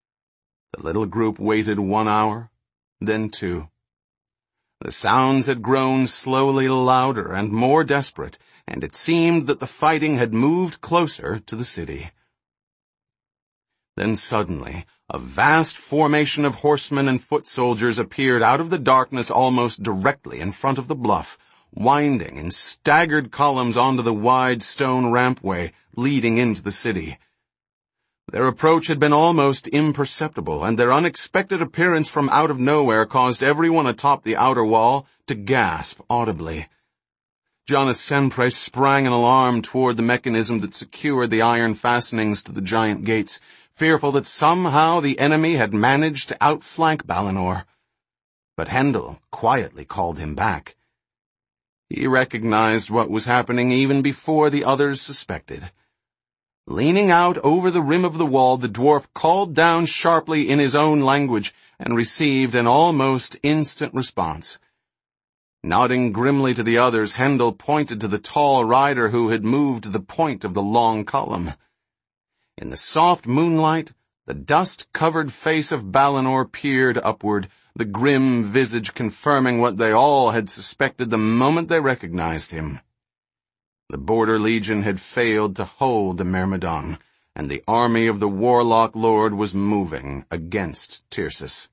The little group waited 1 hour, then 2. The sounds had grown slowly louder and more desperate, and it seemed that the fighting had moved closer to the city. Then suddenly, a vast formation of horsemen and foot soldiers appeared out of the darkness almost directly in front of the bluff, winding in staggered columns onto the wide stone rampway leading into the city. Their approach had been almost imperceptible, and their unexpected appearance from out of nowhere caused everyone atop the outer wall to gasp audibly. Jonas Senpres sprang in alarm toward the mechanism that secured the iron fastenings to the giant gates, fearful that somehow the enemy had managed to outflank Balinor. But Hendel quietly called him back. He recognized what was happening even before the others suspected. Leaning out over the rim of the wall, the dwarf called down sharply in his own language and received an almost instant response. Nodding grimly to the others, Hendel pointed to the tall rider who had moved to the point of the long column. In the soft moonlight, the dust-covered face of Balinor peered upward, the grim visage confirming what they all had suspected the moment they recognized him. The Border Legion had failed to hold the Myrmidon, and the army of the Warlock Lord was moving against Tircis.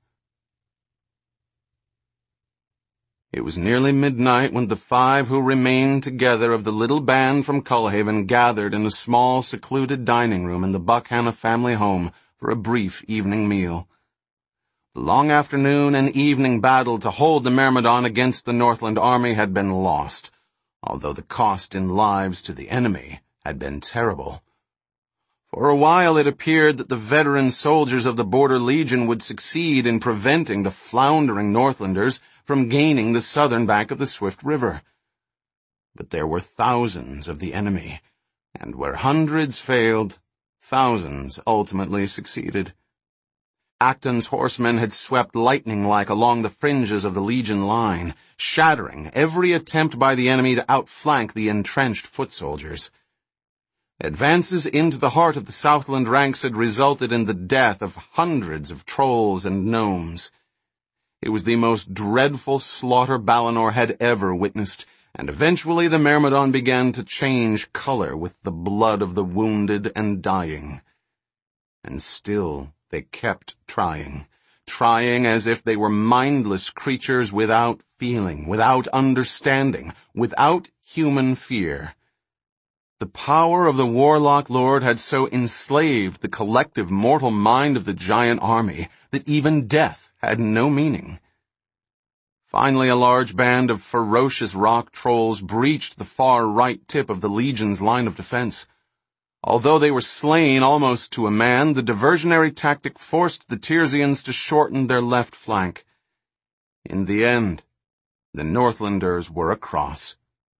It was nearly midnight when the 5 who remained together of the little band from Cullhaven gathered in a small, secluded dining room in the Buckhanna family home for a brief evening meal. The long afternoon and evening battle to hold the Myrmidon against the Northland army had been lost, although the cost in lives to the enemy had been terrible. For a while it appeared that the veteran soldiers of the Border Legion would succeed in preventing the floundering Northlanders from gaining the southern bank of the Swift River. But there were thousands of the enemy, and where hundreds failed, thousands ultimately succeeded. Acton's horsemen had swept lightning-like along the fringes of the Legion line, shattering every attempt by the enemy to outflank the entrenched foot soldiers. Advances into the heart of the Southland ranks had resulted in the death of hundreds of trolls and gnomes. It was the most dreadful slaughter Balinor had ever witnessed, and eventually the Myrmidon began to change color with the blood of the wounded and dying. And still they kept trying as if they were mindless creatures without feeling, without understanding, without human fear. The power of the Warlock Lord had so enslaved the collective mortal mind of the giant army that even death had no meaning. Finally, a large band of ferocious rock trolls breached the far right tip of the Legion's line of defense. Although they were slain almost to a man, the diversionary tactic forced the Tirsians to shorten their left flank. In the end, the Northlanders were across.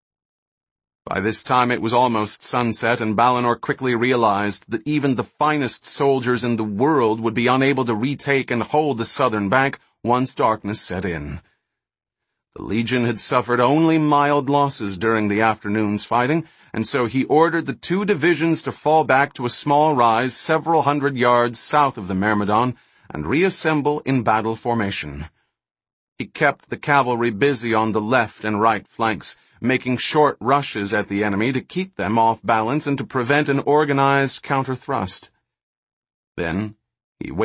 By this time it was almost sunset, and Balinor quickly realized that even the finest soldiers in the world would be unable to retake and hold the southern bank once darkness set in. The Legion had suffered only mild losses during the afternoon's fighting, and so he ordered the 2 divisions to fall back to a small rise several hundred yards south of the Myrmidon and reassemble in battle formation. He kept the cavalry busy on the left and right flanks, making short rushes at the enemy to keep them off balance and to prevent an organized counter-thrust. Then,